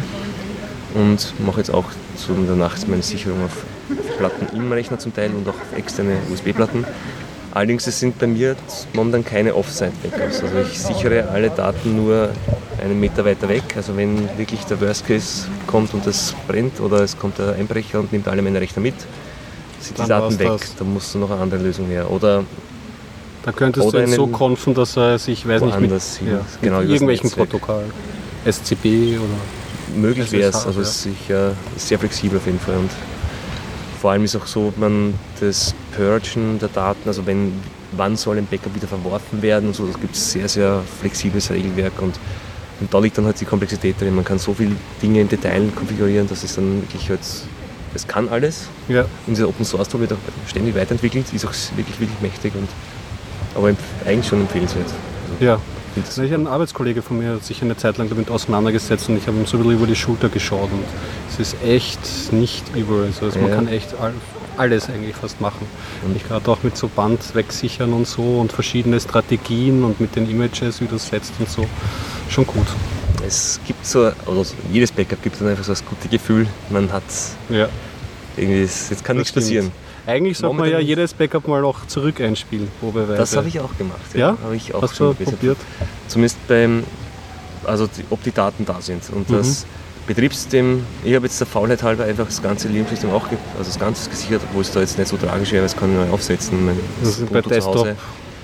Und mache jetzt auch so in der Nacht meine Sicherung auf Platten im Rechner zum Teil und auch auf externe U S B-Platten. Allerdings es sind bei mir momentan keine Offsite-Backups. Also ich sichere alle Daten nur einen Meter weiter weg. Also wenn wirklich der Worst Case kommt und es brennt oder es kommt der Einbrecher und nimmt alle meine Rechner mit, sind die Dann Daten war's weg. das. Da muss noch eine andere Lösung her. Oder Da könntest Oder du jetzt so einen- konfen, dass er sich, weiß nicht, mit, woanders hin. ja, Genau, mit übers irgendwelchen Netzwerk. Protokollen. S C B oder... möglich Es wäre ist es. hart, Also ja. es ist sicher ist sehr flexibel auf jeden Fall. Und vor allem ist auch so, man das Purgen der Daten, also wenn wann soll ein Backup wieder verworfen werden und so, das gibt es sehr, sehr flexibles Regelwerk und, und da liegt dann halt die Komplexität drin. Man kann so viele Dinge im Detail konfigurieren, dass es dann wirklich halt, es kann alles. Ja. Und dieser Open Source Tool wird auch ständig weiterentwickelt, ist auch wirklich, wirklich mächtig und aber eigentlich schon empfehlenswert. Also, Ja. ich find das- Ich ein Arbeitskollege von mir hat sich eine Zeit lang damit auseinandergesetzt und ich habe ihm so ein bisschen über die Schulter geschaut und es ist echt nicht übel. Also man Ja. kann echt all, alles eigentlich fast machen. Und- Ich gerade auch mit so Band wegsichern und so und verschiedene Strategien und mit den Images, wie du es setzt und so. Schon gut. Es gibt so, oder so, jedes Backup gibt dann einfach so das gute Gefühl, man hat Ja. irgendwie, es- jetzt kann Das nichts stimmt. passieren. Eigentlich sollte man ja Momentan- jedes Backup mal auch zurück einspielen, probeweise. Das habe ich auch gemacht. Ja? Habe ich auch Hast schon du gewesen. probiert? Zumindest beim, also die, ob die Daten da sind. Und Mhm. das Betriebssystem, ich habe jetzt der Faulheit halber einfach das ganze Linux-System auch, ge- also das Ganze gesichert, obwohl es da jetzt nicht so tragisch wäre, weil es kann ich neu aufsetzen. Mein Das ist bei Ubuntu zu Hause.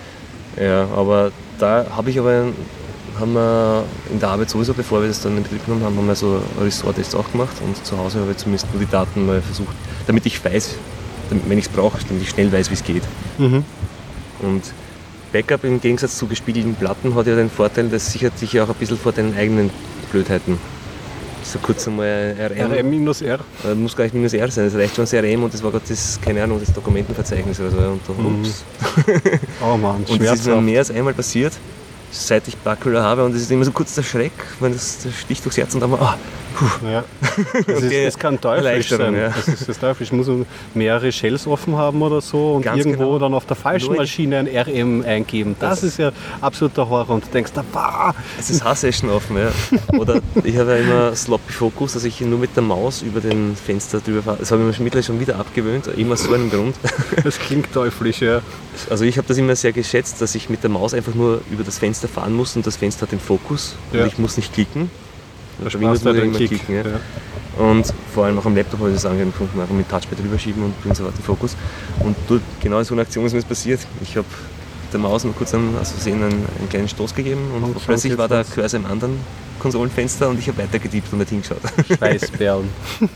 Ja, aber da habe ich aber, haben wir in der Arbeit sowieso, bevor wir das dann in Betrieb genommen haben, haben wir so Restore-Tests auch gemacht und zu Hause habe ich zumindest nur die Daten mal versucht, damit ich weiß, damit, wenn ich es brauche, damit ich schnell weiß, wie es geht. Mhm. Und Backup im Gegensatz zu gespiegelten Platten hat ja den Vorteil, das sichert sich ja auch ein bisschen vor den eigenen Blödheiten. So kurz einmal R M, R M minus R. äh, muss gar nicht minus R sein, es reicht schon das R M und das war gerade das, keine Ahnung, das Dokumentenverzeichnis oder so. Und da, Mhm. ups. Oh Mann, Und das ist mir schmerzhaft. mehr als einmal passiert, seit ich Bacula habe und es ist immer so kurz der Schreck, wenn das der Stich durchs Herz und dann mal, ah, Ja. Das, ist, das kann teuflisch sein. Ja. Das ist das teuflisch. Ich muss mehrere Shells offen haben oder so und Ganz irgendwo genau. dann auf der falschen Maschine ein R M eingeben. Das, das ist ja absoluter Horror und du denkst, bah. Es ist H-Session offen, ja. Oder ich habe ja immer Sloppy Focus, dass ich nur mit der Maus über den Fenster drüber fahre. Das habe ich mir mittlerweile schon wieder abgewöhnt, immer so einen Grund. Das klingt teuflisch, ja. Also ich habe das immer sehr geschätzt, dass ich mit der Maus einfach nur über das Fenster fahren muss und das Fenster hat den Fokus ja. und ich muss nicht klicken. Da Spaß bei den Kick. Kicken, ja. Ja. Und vor allem auch am Laptop habe ich das angenehm gefunden, einfach mit Touchpad rüberschieben und bin so weiter Fokus. Und dort, genau so eine Aktion ist mir passiert. Ich habe der Maus noch kurz einen, also sehen, einen, einen kleinen Stoß gegeben und, und plötzlich war der Cursor im anderen Konsolenfenster und ich habe weiter getippt und nicht hingeschaut. Schweißperlen.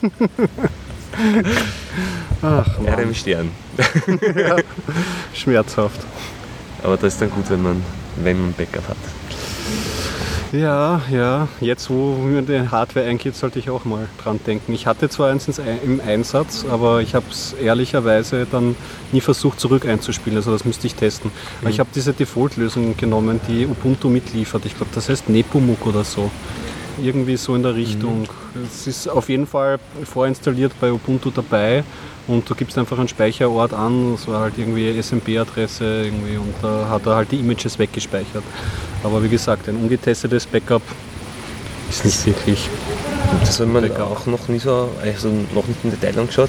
Ach, R M Stern. Ja, schmerzhaft. Aber das ist dann gut, wenn man, wenn man Backup hat. Ja, ja. Jetzt, wo mir die Hardware eingeht, sollte ich auch mal dran denken. Ich hatte zwar eins im Einsatz, aber ich habe es ehrlicherweise dann nie versucht, zurück einzuspielen. Also das müsste ich testen. Mhm. Aber ich habe diese Default-Lösung genommen, die Ubuntu mitliefert. Ich glaube, das heißt Nepomuk oder so. Irgendwie so in der Richtung. Mhm. Es ist auf jeden Fall vorinstalliert bei Ubuntu dabei. Und du gibst einfach einen Speicherort an, das war halt irgendwie S M P-Adresse irgendwie und da hat er halt die Images weggespeichert. Aber wie gesagt, ein ungetestetes Backup ist nicht wirklich. Das haben wir auch noch nie so, also noch nicht im Detail angeschaut.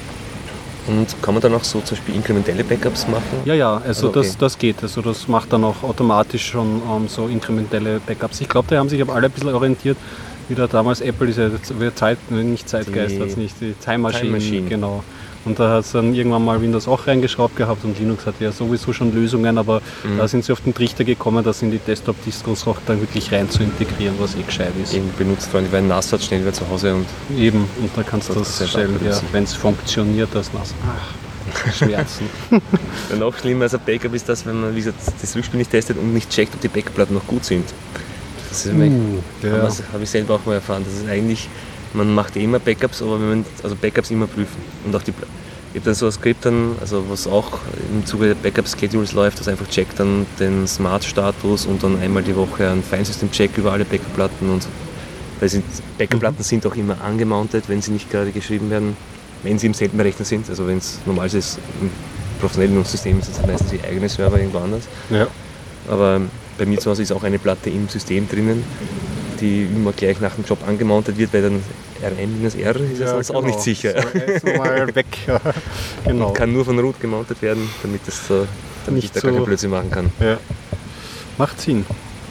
Und kann man dann auch so zum Beispiel inkrementelle Backups machen? Ja, ja, also, also okay. das, das geht. Also das macht dann auch automatisch schon um, so inkrementelle Backups. Ich glaube, die haben sich aber alle ein bisschen orientiert. Wieder damals Apple, diese Zeit, nicht Zeitgeist, die, nicht die Time Machine, Time Machine. Genau. Und da hat es dann irgendwann mal Windows auch reingeschraubt gehabt und Linux hatte ja sowieso schon Lösungen, aber mhm. da sind sie auf den Trichter gekommen, das in die Desktop-Distros auch dann wirklich rein zu integrieren, was eh gescheit ist. Eben benutzt, weil ein NAS hat schnell wieder zu Hause. Und eben, und da kannst du das, das stellen, ja, wenn es funktioniert, das NAS. Ach, Schmerzen. Noch schlimmer als ein Backup ist das, wenn man wie gesagt, das Rückspiel nicht testet und nicht checkt, ob die Backplatten noch gut sind. Das ist uh, ja. habe ich selber auch mal erfahren. Das ist eigentlich, man macht eh immer Backups, aber wenn man, also Backups immer prüfen. Und auch die, ich habe dann so ein Skript, dann, also was auch im Zuge der Backup-Schedules läuft, das einfach checkt dann den Smart-Status und dann einmal die Woche ein Filesystem-Check über alle Backup-Platten. Und weil sind, Backup-Platten mhm. sind auch immer angemountet, wenn sie nicht gerade geschrieben werden, wenn sie im selben Rechner sind. Also wenn es normal ist, im professionellen System ist es meistens die eigene Server irgendwo anders. Ja. Aber bei mir zu Hause ist auch eine Platte im System drinnen, die immer gleich nach dem Job angemountet wird, weil dann R M R ist ja, sonst genau. auch nicht sicher. So mal weg. Genau. Und kann nur von Root gemountet werden, damit, das, damit ich da so gar keinen Blödsinn machen kann. Ja. Macht Sinn.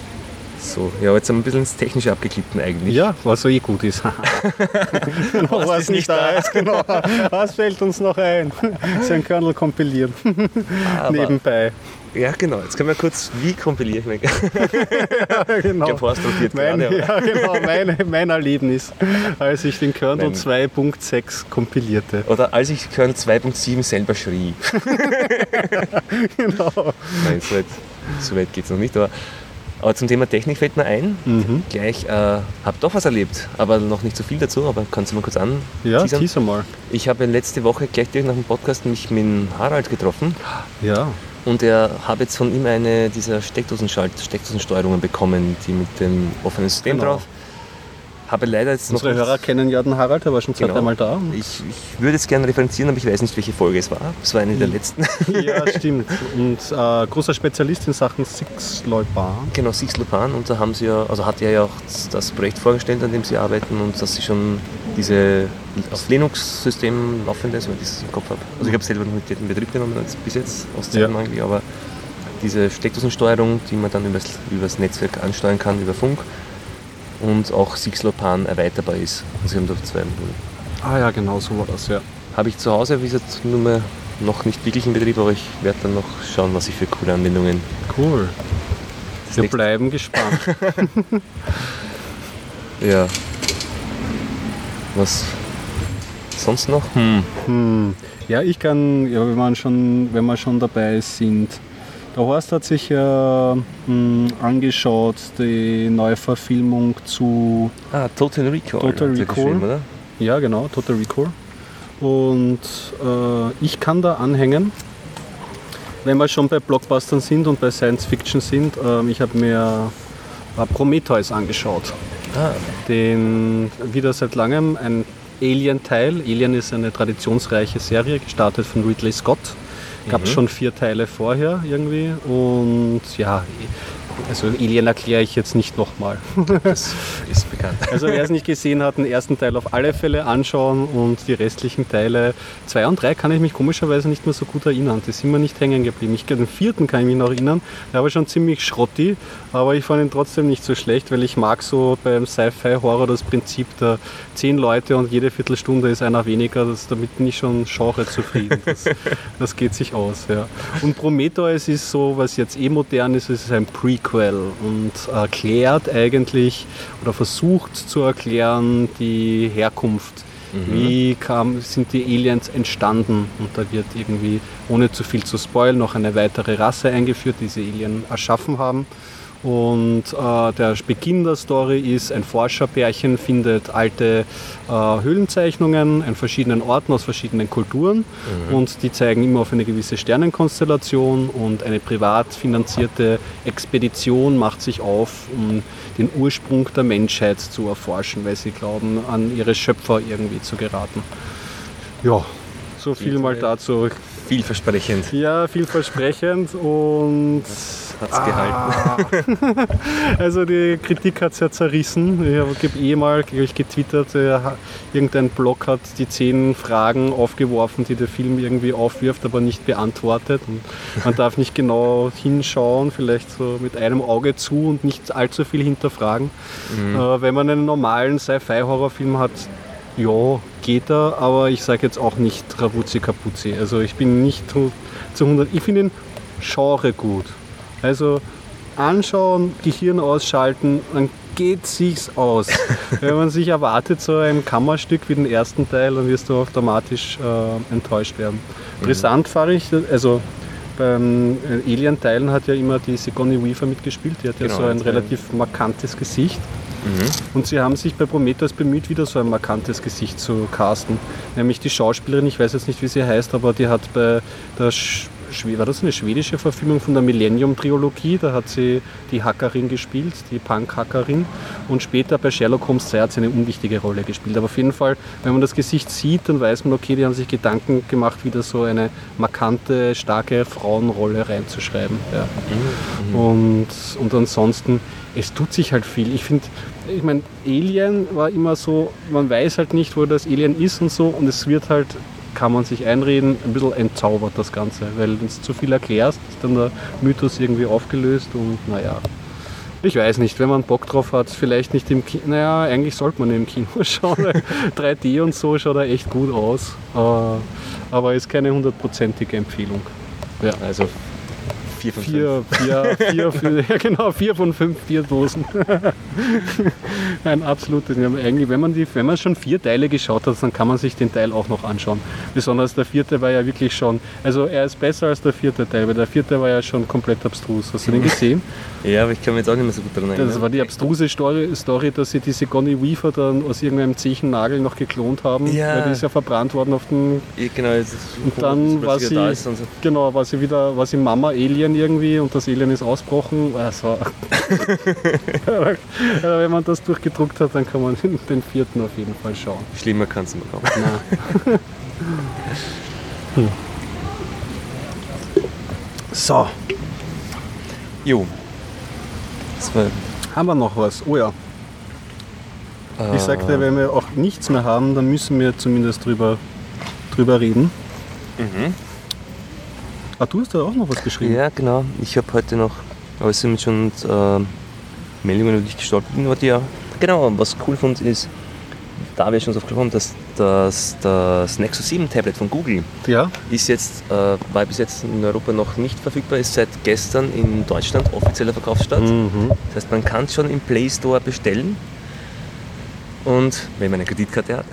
So, ja, jetzt haben wir ein bisschen ins Technische abgeglitten eigentlich. Ja, was so eh gut ist. Genau, was, was nicht da ist. Genau. Was fällt uns noch ein? Sein Kernel kompilieren. Aber nebenbei. Ja, genau. Jetzt können wir kurz, wie kompiliere ich mein ja, genau. Ich glaube, mein, gerade, ja, genau, mein, mein Erlebnis, als ich den Kernel zwei Punkt sechs kompilierte. Oder als ich Kernel zwei Punkt sieben selber schrie. Genau. Nein, so weit, so weit geht es noch nicht. Aber, aber zum Thema Technik fällt mir ein, mhm. gleich, äh, habe doch was erlebt, aber noch nicht so viel dazu, aber kannst du mal kurz an? Ja, teaser mal. Ich habe letzte Woche gleich direkt nach dem Podcast mich mit Harald getroffen. Ja. Und er habe jetzt von ihm eine dieser Steckdosenschalt, Steckdosensteuerungen bekommen, die mit dem offenen System genau. drauf. Habe leider jetzt Unsere noch Hörer kennen ja den Harald, der war schon zwei, genau. dreimal da. Ich, ich würde jetzt gerne referenzieren, aber ich weiß nicht, welche Folge es war. Es war eine der letzten. Ja, stimmt. Und äh, großer Spezialist in Sachen Six-Lopan. Genau, Six-Lopan. Und da haben sie ja, also hat er ja auch das Projekt vorgestellt, an dem sie arbeiten und dass sie schon diese auf Linux-System laufendes, wenn ich das im Kopf habe. Also ich habe selber noch nicht in Betrieb genommen bis jetzt, aus Zeiten ja. eigentlich, aber diese Steckdosensteuerung, die man dann übers, übers Netzwerk ansteuern kann, über Funk. Und auch Six-Lopan erweiterbar ist. Also wir haben da zwei Module. Ah ja, genau, so war das, ja. Habe ich zu Hause, wie gesagt, nur mehr noch nicht wirklich in Betrieb, aber ich werde dann noch schauen, was ich für coole Anwendungen. Cool. Wir bleiben gespannt. Ja. Was sonst noch? Hm. Hm. Ja, ich kann, ja, wenn, man schon, wenn wir schon dabei sind, der Horst hat sich ja mh, angeschaut, die neue Verfilmung zu ah, Total Recall. Total Recall. Oder? Ja, genau, Total Recall. Und äh, ich kann da anhängen, wenn wir schon bei Blockbustern sind und bei Science Fiction sind. Äh, ich habe mir äh, Prometheus angeschaut. Ah. Den wieder seit langem ein Alien-Teil. Alien ist eine traditionsreiche Serie, gestartet von Ridley Scott. Gab es mhm. schon vier Teile vorher irgendwie. Und ja, also Alien erkläre ich jetzt nicht nochmal. Das ist bekannt. Also wer es nicht gesehen hat, den ersten Teil auf alle Fälle anschauen und die restlichen Teile zwei und drei kann ich mich komischerweise nicht mehr so gut erinnern. Die sind mir nicht hängen geblieben. Ich, den vierten kann ich mich noch erinnern. Der war schon ziemlich schrotti, aber ich fand ihn trotzdem nicht so schlecht, weil ich mag so beim Sci-Fi-Horror das Prinzip der zehn Leute und jede Viertelstunde ist einer weniger. Das, damit bin ich schon Genre zufrieden. Das, das geht sich aus. Ja. Und Prometheus ist so, was jetzt eh modern ist, es ist ein Prequel und erklärt eigentlich oder versucht zu erklären die Herkunft. Mhm. Wie kam, sind die Aliens entstanden? Und da wird irgendwie, ohne zu viel zu spoilern, noch eine weitere Rasse eingeführt, die diese Alien erschaffen haben. Und äh, der Beginn der Story ist, ein Forscherpärchen findet alte äh, Höhlenzeichnungen an verschiedenen Orten aus verschiedenen Kulturen mhm. und die zeigen immer auf eine gewisse Sternenkonstellation und eine privat finanzierte Expedition macht sich auf, um den Ursprung der Menschheit zu erforschen, weil sie glauben, an ihre Schöpfer irgendwie zu geraten. Ja, so viel mal dazu. Vielversprechend. Ja, vielversprechend und hat es gehalten. Ah. Also die Kritik hat es ja zerrissen. Ich habe eh mal ich getwittert, äh, irgendein Blog hat die zehn Fragen aufgeworfen, die der Film irgendwie aufwirft, aber nicht beantwortet. Und man darf nicht genau hinschauen, vielleicht so mit einem Auge zu und nicht allzu viel hinterfragen. Mhm. Äh, wenn man einen normalen Sci-Fi-Horrorfilm hat, ja, geht er, aber ich sage jetzt auch nicht Ravuzzi Kapuzzi. Also ich bin nicht zu hundert, ich finde den Genre gut. Also anschauen, Gehirn ausschalten, dann geht sich's aus. Wenn man sich erwartet, so ein Kammerstück wie den ersten Teil, dann wirst du automatisch äh, enttäuscht werden. Mhm. Brisant fahre ich, also beim Alien-Teilen hat ja immer die Sigourney Weaver mitgespielt, die hat ja genau, so ein relativ markantes Gesicht. Mhm. Und sie haben sich bei Prometheus bemüht, wieder so ein markantes Gesicht zu casten. Nämlich die Schauspielerin, ich weiß jetzt nicht, wie sie heißt, aber die hat bei der Sch- war das eine schwedische Verfilmung von der Millennium-Trilogie, da hat sie die Hackerin gespielt, die Punk-Hackerin, und später bei Sherlock Holmes zwei hat sie eine unwichtige Rolle gespielt. Aber auf jeden Fall, wenn man das Gesicht sieht, dann weiß man, okay, die haben sich Gedanken gemacht, wieder so eine markante, starke Frauenrolle reinzuschreiben. Ja. Mhm. Und, und ansonsten, es tut sich halt viel. Ich finde, ich meine, Alien war immer so, man weiß halt nicht, wo das Alien ist und so, und es wird halt, kann man sich einreden, ein bisschen entzaubert das Ganze, weil wenn du zu viel erklärst, ist dann der Mythos irgendwie aufgelöst und naja, ich weiß nicht, wenn man Bock drauf hat, vielleicht nicht im Kino, naja, eigentlich sollte man im Kino schauen, drei D und so schaut er echt gut aus, aber ist keine hundertprozentige Empfehlung. Ja. Also vier von vier, fünf. Vier, vier, vier, ja genau, vier von fünf Bierdosen. Ein absolutes. Eigentlich, wenn man, die, wenn man schon vier Teile geschaut hat, dann kann man sich den Teil auch noch anschauen. Besonders der vierte war ja wirklich schon, also er ist besser als der vierte Teil, weil der vierte war ja schon komplett abstrus. Hast du den gesehen? Ja, aber ich kann mich jetzt auch nicht mehr so gut daran erinnern. Das war die abstruse Story, Story dass sie die Sigourney Weaver dann aus irgendeinem Zechennagel noch geklont haben, ja. Weil die ist ja verbrannt worden auf den... Ja, genau, jetzt und dann war sie, da so. Genau, war sie wieder, war sie Mama Alien irgendwie und das Alien ist ausgebrochen. Also, wenn man das durchgedruckt hat, dann kann man den vierten auf jeden Fall schauen. Schlimmer kann es nicht kommen. hm. So. Jo. Das war haben wir noch was? Oh ja. Äh. Ich sagte, wenn wir auch nichts mehr haben, dann müssen wir zumindest drüber, drüber reden. Mhm. Ah, du hast da auch noch was geschrieben? Ja, genau. Ich habe heute noch, aber es sind schon äh, Meldungen, die ich gestolpert bin, die ja, genau, was cool fand ist, da wir schon so aufgekommen, dass das, das Nexus sieben Tablet von Google ja. ist jetzt, äh, war bis jetzt in Europa noch nicht verfügbar, ist seit gestern in Deutschland offizieller Verkaufsstart. Mhm. Das heißt, man kann es schon im Play Store bestellen. Und wenn man eine Kreditkarte hat.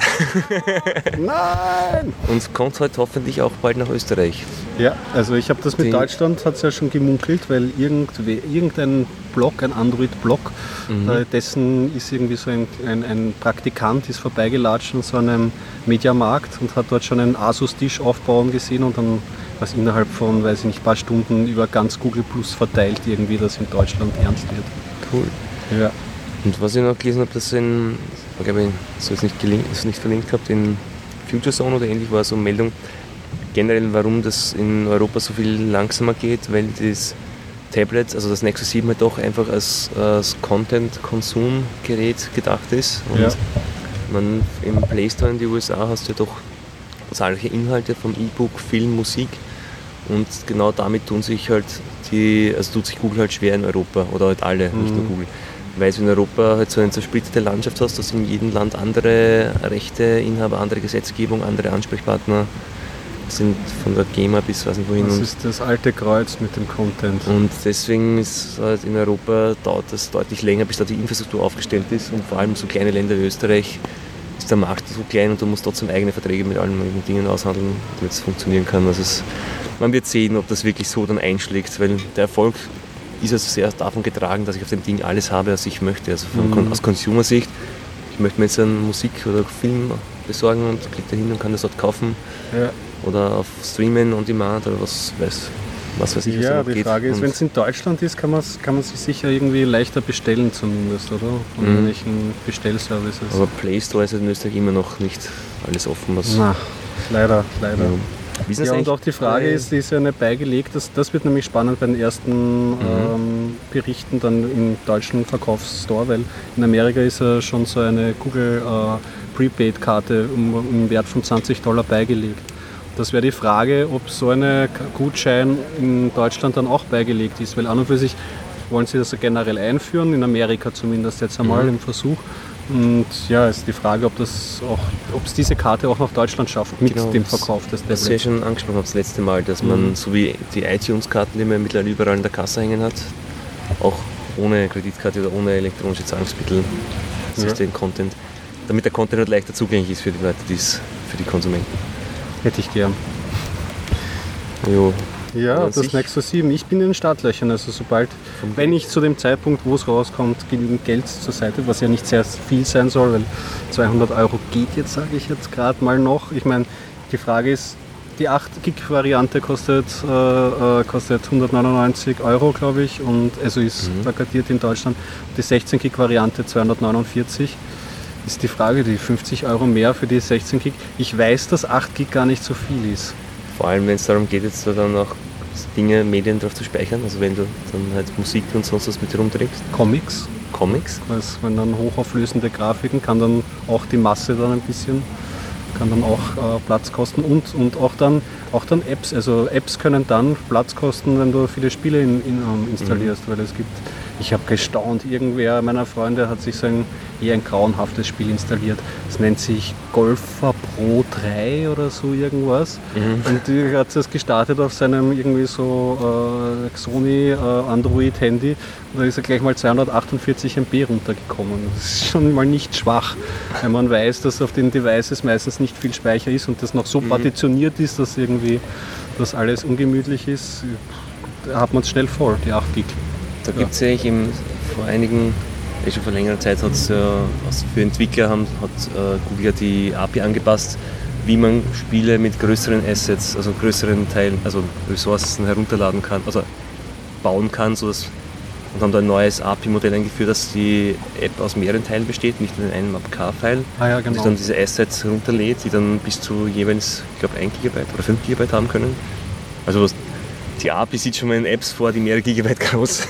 Nein! Und kommt heute hoffentlich auch bald nach Österreich. Ja, also ich habe das mit Die Deutschland, hat es ja schon gemunkelt, weil irgendwe, irgendein Blog, ein Android-Blog, mhm. äh, dessen ist irgendwie so ein, ein, ein Praktikant, ist vorbeigelatscht an so einem Mediamarkt und hat dort schon einen Asus-Tisch aufbauen gesehen und dann was innerhalb von, weiß ich nicht, ein paar Stunden über ganz Google Plus verteilt irgendwie, dass in Deutschland ernst wird. Cool. Ja. Und was ich noch gelesen habe, dass in, ich glaube, ich soll es nicht, gelink, also nicht verlinkt gehabt, in Future Zone oder ähnlich war so eine Meldung, generell warum das in Europa so viel langsamer geht, weil das Tablet, also das Nexus sieben halt doch einfach als, als Content-Konsumgerät gedacht ist. Und ja. man im Play Store in den U S A hast du ja doch zahlreiche Inhalte vom E-Book, Film, Musik. Und genau damit tun sich halt die, also tut sich Google halt schwer in Europa oder halt alle, mhm. nicht nur Google. Weil du in Europa halt so eine zersplitterte Landschaft hast, dass in jedem Land andere Rechteinhaber, andere Gesetzgebung, andere Ansprechpartner sind, von der GEMA bis weiß nicht wohin. Das ist das alte Kreuz mit dem Content. Und deswegen ist halt in Europa dauert das deutlich länger, bis da die Infrastruktur aufgestellt ist. Und vor allem so kleine Länder wie Österreich ist der Markt so klein und du musst trotzdem eigene Verträge mit allen möglichen Dingen aushandeln, damit es funktionieren kann. Also es, man wird sehen, ob das wirklich so dann einschlägt, weil der Erfolg ist also sehr davon getragen, dass ich auf dem Ding alles habe, was ich möchte. Also von, mhm. aus Consumer-Sicht, ich möchte mir jetzt eine Musik oder Film besorgen und klicke da hin und kann das dort kaufen. Ja. Oder auf Streamen on Demand oder was weiß, was weiß ich, was ja, da die geht. Frage ist, wenn es in Deutschland ist, kann, kann man sich sicher irgendwie leichter bestellen zumindest, oder? Von mhm. irgendwelchen Bestellservices. Aber Play Store ist in Österreich immer noch nicht alles offen. Was Na, leider, leider. Ja. Ja, und auch die Frage ist, die ist ja nicht beigelegt, das, das wird nämlich spannend bei den ersten mhm. ähm, Berichten dann im deutschen Verkaufsstore, weil in Amerika ist ja schon so eine Google äh, Prepaid-Karte um, um einen Wert von zwanzig Dollar beigelegt. Das wäre die Frage, ob so ein Gutschein in Deutschland dann auch beigelegt ist, weil an und für sich wollen sie das ja generell einführen, in Amerika zumindest jetzt einmal mhm. im Versuch. Und ja, ist die Frage, ob das auch, ob es diese Karte auch nach Deutschland schafft mit genau, dem Verkauf des Tablets. Das ist ja schon angesprochen das letzte Mal, dass man mhm. so wie die iTunes-Karten, die man mittlerweile überall in der Kasse hängen hat, auch ohne Kreditkarte oder ohne elektronische Zahlungsmittel sich ja. den Content, damit der Content halt leichter zugänglich ist für die Leute, die's, für die Konsumenten. Hätte ich gern. Jo. Ja, das Nexus sieben. Ich bin in den Startlöchern, also sobald, wenn ich zu dem Zeitpunkt, wo es rauskommt, genügend Geld zur Seite, was ja nicht sehr viel sein soll, weil zweihundert Euro geht jetzt, sage ich jetzt gerade mal noch. Ich meine, die Frage ist, die acht Gig Variante kostet, äh, kostet hundertneunundneunzig Euro, glaube ich, und also ist mhm. plakatiert in Deutschland. Die sechzehn Gig Variante zweihundertneunundvierzig. Ist die Frage, die fünfzig Euro mehr für die sechzehn Gig. Ich weiß, dass acht Gig gar nicht so viel ist. Vor allem, wenn es darum geht, jetzt da dann auch Dinge, Medien drauf zu speichern, also wenn du dann halt Musik und sonst was mit dir rumträgst. Comics. Comics. Also wenn dann hochauflösende Grafiken, kann dann auch die Masse dann ein bisschen, kann dann auch äh, Platz kosten und, und auch, dann, auch dann Apps. Also Apps können dann Platz kosten, wenn du viele Spiele in, in, um, installierst, mhm. weil es gibt, ich habe gestaunt, irgendwer meiner Freunde hat sich so ein, eher ein grauenhaftes Spiel installiert. Das nennt sich Golfer Pro drei oder so irgendwas. Mhm. Und die hat das gestartet auf seinem irgendwie so äh, Sony äh, Android-Handy. Und da ist er gleich mal zweihundertachtundvierzig Megabyte runtergekommen. Das ist schon mal nicht schwach, wenn man weiß, dass auf den Devices meistens nicht viel Speicher ist und das noch so mhm. partitioniert ist, dass irgendwie das alles ungemütlich ist. Da hat man es schnell voll, die acht Gig. Da gibt es ja eigentlich im, vor einigen, eh schon vor längerer Zeit hat es ja, also für Entwickler haben, hat äh, Google ja die A P I angepasst, wie man Spiele mit größeren Assets, also größeren Teilen, also Ressourcen herunterladen kann, also bauen kann, sodass, und haben da ein neues A P I-Modell eingeführt, dass die App aus mehreren Teilen besteht, nicht nur in einem A P K-File, ah, ja, genau. und sich dann diese Assets herunterlädt, die dann bis zu jeweils, ich glaube, ein Gigabyte oder fünf Gigabyte haben können. Also was die A P I sieht schon mal in Apps vor, die mehrere Gigabyte groß.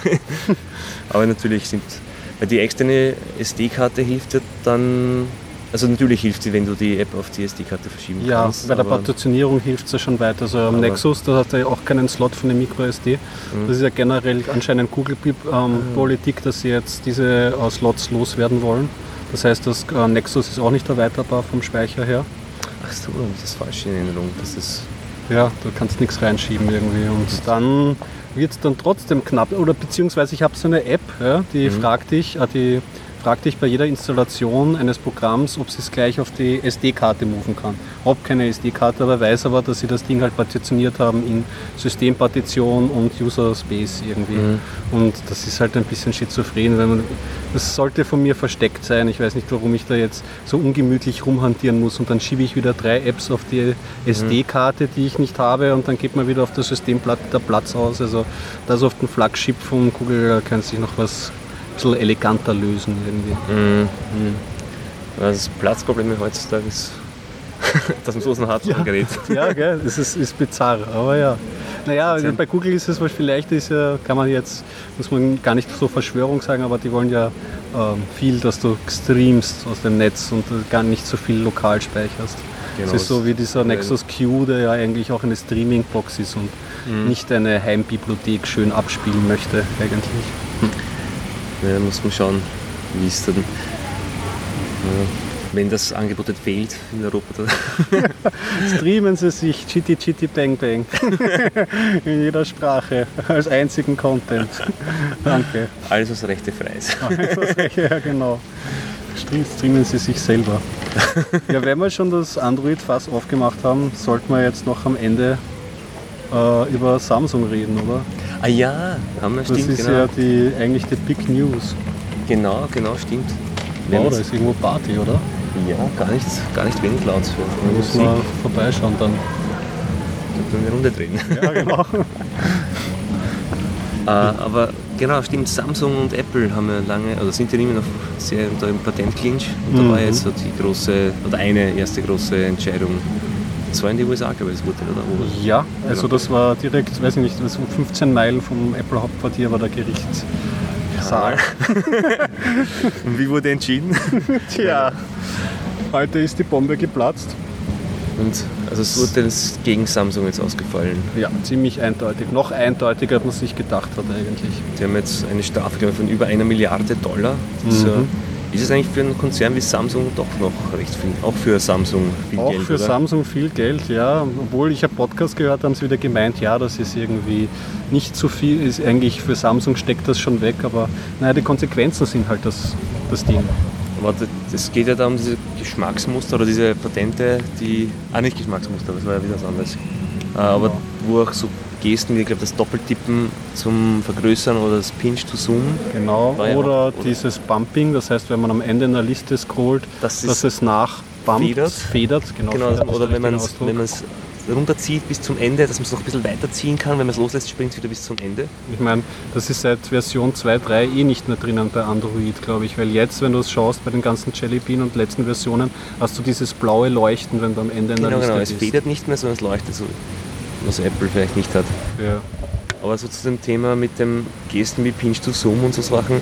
Aber natürlich sind, weil die externe S D-Karte hilft ja dann, also natürlich hilft sie, wenn du die App auf die S D-Karte verschieben ja, kannst. Ja, bei der Partitionierung hilft es ja schon weiter. Also am Nexus, da hat er ja auch keinen Slot von dem Micro-S D. Mhm. Das ist ja generell anscheinend Google-Politik, ähm, dass sie jetzt diese äh, Slots loswerden wollen. Das heißt, das äh, Nexus ist auch nicht erweiterbar vom Speicher her. Ach so, das ist falsch in Erinnerung. Das ist ja, du kannst nichts reinschieben irgendwie und dann wird es dann trotzdem knapp. Oder beziehungsweise ich habe so eine App, ja, die mhm. fragt dich, äh, die fragt dich bei jeder Installation eines Programms, ob sie es gleich auf die S D-Karte moven kann. Ob keine S D-Karte, aber weiß aber, dass sie das Ding halt partitioniert haben in Systempartition und User Space irgendwie. Mhm. Und das ist halt ein bisschen schizophren, weil man, das sollte von mir versteckt sein. Ich weiß nicht, warum ich da jetzt so ungemütlich rumhantieren muss und dann schiebe ich wieder drei Apps auf die S D-Karte, die ich nicht habe, und dann geht man wieder auf das Systemblatt der Platz aus. Also da ist oft ein Flagship von Google, da kann sich noch was bisschen eleganter lösen irgendwie. Mhm. Mhm. Das Platzproblem heutzutage ist, dass man so ein hat, ja. ein Gerät. Ja, gell? Das ist, ist bizarr, aber ja. Naja, also bei Google ist es vielleicht, ist ja, kann man jetzt, muss man gar nicht so Verschwörung sagen, aber die wollen ja ähm, viel, dass du streamst aus dem Netz und gar nicht so viel lokal speicherst. Genau, das ist so wie dieser Nexus Q, der ja eigentlich auch eine Streaming-Box ist und mhm. nicht eine Heimbibliothek schön abspielen möchte eigentlich. Ja, da muss man schauen, wie es dann, ja, wenn das Angebot nicht fehlt in Europa. Streamen Sie sich Chitty Chitty Bang Bang in jeder Sprache als einzigen Content. Danke. Alles, was Rechte frei ist. Alles, was Rechte, ja, genau. Streamen Sie sich selber. Ja, wenn wir schon das Android-Fass aufgemacht haben, sollten wir jetzt noch am Ende äh, über Samsung reden, oder? Ah ja, haben wir, das stimmt, ist genau. ja die, eigentlich die Big News. Genau, genau, stimmt. Wow, da ist irgendwo Party, oder? Ja, gar nicht, gar nicht wenig laut. Da müssen wir vorbeischauen dann. Dann eine Runde drehen. Ja, genau. äh, aber genau, stimmt, Samsung und Apple haben ja lange, oder sind ja immer noch sehr unter dem Patent-Clinch. Und da war jetzt so die große, oder eine erste große Entscheidung. Das war in den U S A, glaube ich, das Urteil, oder? oder? Ja, also das war direkt, weiß ich nicht, das um fünfzehn Meilen vom Apple-Hauptquartier war der Gerichtssaal. Und wie wurde entschieden? Tja, heute ist die Bombe geplatzt. Und also das Urteil ist gegen Samsung jetzt ausgefallen. Ja, ziemlich eindeutig. Noch eindeutiger, als man sich gedacht hat eigentlich. Die haben jetzt eine Strafe, glaube ich, von über einer Milliarde Dollar. Das mhm. Ist es eigentlich für einen Konzern wie Samsung doch noch recht viel? Auch für Samsung viel auch Geld, für oder? Samsung viel Geld, ja. Obwohl ich habe Podcast gehört, haben sie wieder gemeint, ja, das ist irgendwie nicht zu viel, ist eigentlich für Samsung steckt das schon weg, aber naja, die Konsequenzen sind halt das, das Ding. Aber es geht ja da um diese Geschmacksmuster oder diese Patente, die, ah nicht Geschmacksmuster, das war ja wieder was anderes, aber genau. Wo auch so Gesten wie, ich glaube, das Doppeltippen zum Vergrößern oder das Pinch to Zoom. Genau, oder, ja auch, oder dieses Bumping, das heißt, wenn man am Ende einer Liste scrollt, das dass es nachbumpt, federt. federt genau, genau federt, oder wenn man es runterzieht bis zum Ende, dass man es noch ein bisschen weiterziehen kann, wenn man es loslässt, springt es wieder bis zum Ende. Ich meine, das ist seit Version zwei Punkt drei eh nicht mehr drinnen bei Android, glaube ich, weil jetzt, wenn du es schaust, bei den ganzen Jelly Bean und letzten Versionen, hast du dieses blaue Leuchten, wenn du am Ende in der genau, Liste genau. bist. Es federt nicht mehr, sondern es leuchtet so, was Apple vielleicht nicht hat. Ja. Aber so zu dem Thema mit dem Gesten wie Pinch to Zoom und so Sachen,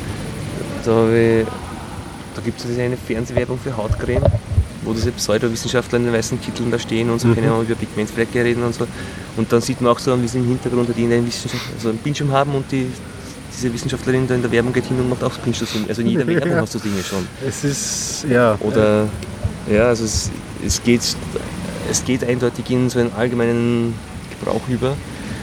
da, ich, da gibt es ja eine Fernsehwerbung für Hautcreme, wo diese Pseudowissenschaftler in den weißen Kitteln da stehen und so, mhm. keine Ahnung, über Pigmentflecke reden und so. Und dann sieht man auch so, wie sie im Hintergrund die einen, also einen Bildschirm haben und die, diese Wissenschaftlerin da in der Werbung geht hin und macht auch Pinch to Zoom. Also in jeder Werbung hast du Dinge schon. Es ist, ja. Oder, ja, also es, es, geht, es geht eindeutig in so einen allgemeinen Gebrauch über.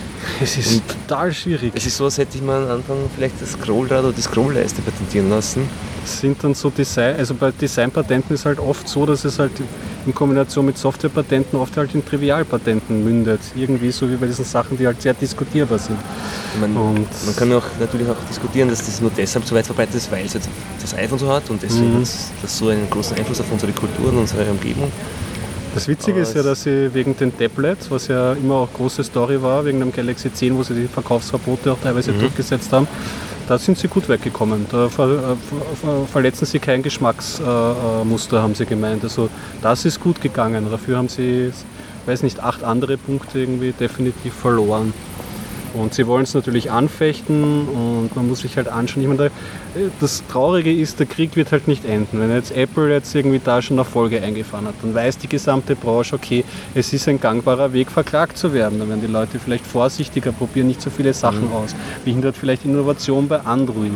Es ist und total schwierig. Es ist so, als hätte ich mal am Anfang vielleicht das Scrollrad oder die Scrollleiste patentieren lassen. Das sind dann so Design, also bei Designpatenten ist halt oft so, dass es halt in Kombination mit Softwarepatenten oft halt in Trivialpatenten mündet. Irgendwie so wie bei diesen Sachen, die halt sehr diskutierbar sind. Man, und man kann auch natürlich auch diskutieren, dass das nur deshalb so weit verbreitet ist, weil es jetzt das iPhone so hat und deswegen mhm. hat das so einen großen Einfluss auf unsere Kultur und unsere Umgebung. Das Witzige Aber ist ja, dass sie wegen den Tablets, was ja immer auch große Story war, wegen dem Galaxy zehn, wo sie die Verkaufsverbote auch teilweise mhm. durchgesetzt haben, da sind sie gut weggekommen. Da ver, ver, verletzen sie kein Geschmacksmuster, äh, haben sie gemeint. Also das ist gut gegangen. Dafür haben sie, weiß nicht, acht andere Punkte irgendwie definitiv verloren. Und sie wollen es natürlich anfechten und man muss sich halt anschauen. Ich meine, das Traurige ist, der Krieg wird halt nicht enden. Wenn jetzt Apple jetzt irgendwie da schon Erfolge eingefahren hat, dann weiß die gesamte Branche, okay, es ist ein gangbarer Weg, verklagt zu werden. Dann werden die Leute vielleicht vorsichtiger, probieren nicht so viele Sachen mhm. aus. Behindert vielleicht Innovation bei Android.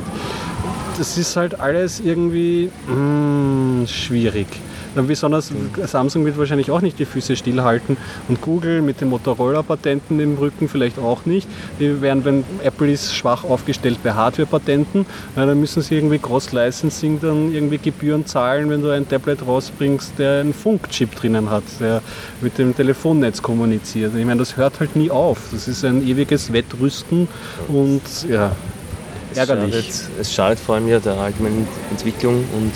Das ist halt alles irgendwie mh, schwierig. Dann besonders Samsung wird wahrscheinlich auch nicht die Füße stillhalten und Google mit den Motorola-Patenten im Rücken vielleicht auch nicht. Die werden, wenn Apple ist schwach aufgestellt bei Hardware-Patenten, dann müssen sie irgendwie Cross-Licensing dann irgendwie Gebühren zahlen, wenn du ein Tablet rausbringst, der einen Funkchip drinnen hat, der mit dem Telefonnetz kommuniziert. Ich meine, das hört halt nie auf. Das ist ein ewiges Wettrüsten und ja, ärgerlich. Es schadet, es schadet vor allem ja der allgemeinen Entwicklung und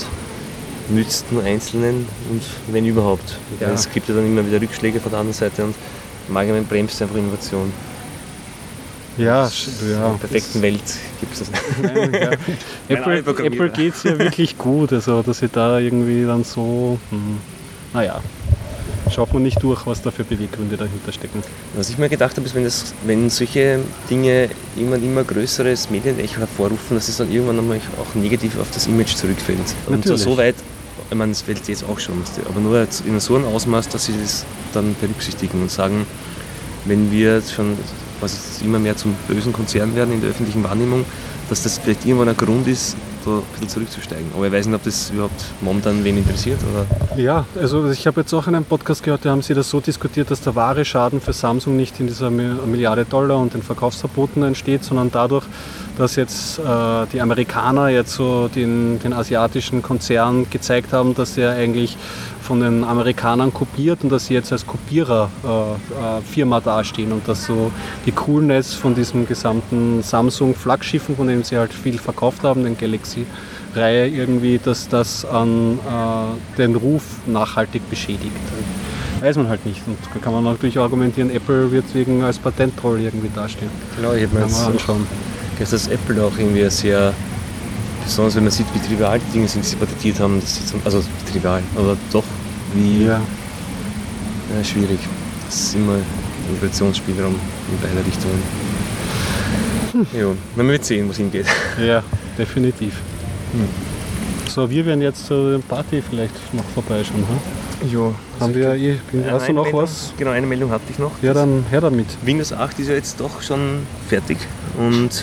nützt nur Einzelnen und wenn überhaupt. Ja. Es gibt ja dann immer wieder Rückschläge von der anderen Seite und im Allgemeinen bremst einfach Innovation. Ja, In ja. der perfekten Welt gibt es das nicht. Nein, ja. Apple, Apple geht es ja wirklich gut, also dass sie da irgendwie dann so, hm, naja, schaut man nicht durch, was da für Beweggründe dahinter stecken. Was ich mir gedacht habe, ist, wenn, das, wenn solche Dinge immer immer größeres Medienecho hervorrufen, dass es dann irgendwann einmal auch negativ auf das Image zurückfällt. Und so, so weit, ich meine, es fällt jetzt auch schon, aber nur in so einem Ausmaß, dass sie das dann berücksichtigen und sagen, wenn wir schon was jetzt immer mehr zum bösen Konzern werden in der öffentlichen Wahrnehmung, dass das vielleicht irgendwann ein Grund ist, da ein bisschen zurückzusteigen. Aber ich weiß nicht, ob das überhaupt momentan wen interessiert. Oder? Ja, also ich habe jetzt auch in einem Podcast gehört, da haben sie das so diskutiert, dass der wahre Schaden für Samsung nicht in dieser Milliarde Dollar und den Verkaufsverboten entsteht, sondern dadurch, dass jetzt äh, die Amerikaner jetzt so den, den asiatischen Konzern gezeigt haben, dass der eigentlich von den Amerikanern kopiert und dass sie jetzt als Kopierer-Firma äh, äh, dastehen und dass so die Coolness von diesem gesamten Samsung-Flaggschiffen, von dem sie halt viel verkauft haben, den Galaxy-Reihe irgendwie, dass das an äh, den Ruf nachhaltig beschädigt. Weiß man halt nicht. Und da kann man natürlich argumentieren, Apple wird wegen als Patentroll irgendwie dastehen. Genau, ich habe mir jetzt anschauen. Dass Apple auch irgendwie ein sehr, besonders wenn man sieht, wie trivial die Dinge sind, die sie patentiert haben, das ist, also trivial, aber doch wie ja. Ja, schwierig. Das ist immer ein Innovationsspielraum in beide Richtungen. Hm. Ja, man wird sehen, wo es hingeht. Ja, definitiv. Hm. So, wir werden jetzt zur Party vielleicht noch vorbeischauen. Hm? Ja. Haben wir eh, hast du noch Meldung, was? Genau, eine Meldung hatte ich noch. Ja, dann her damit. Windows acht ist ja jetzt doch schon fertig. Und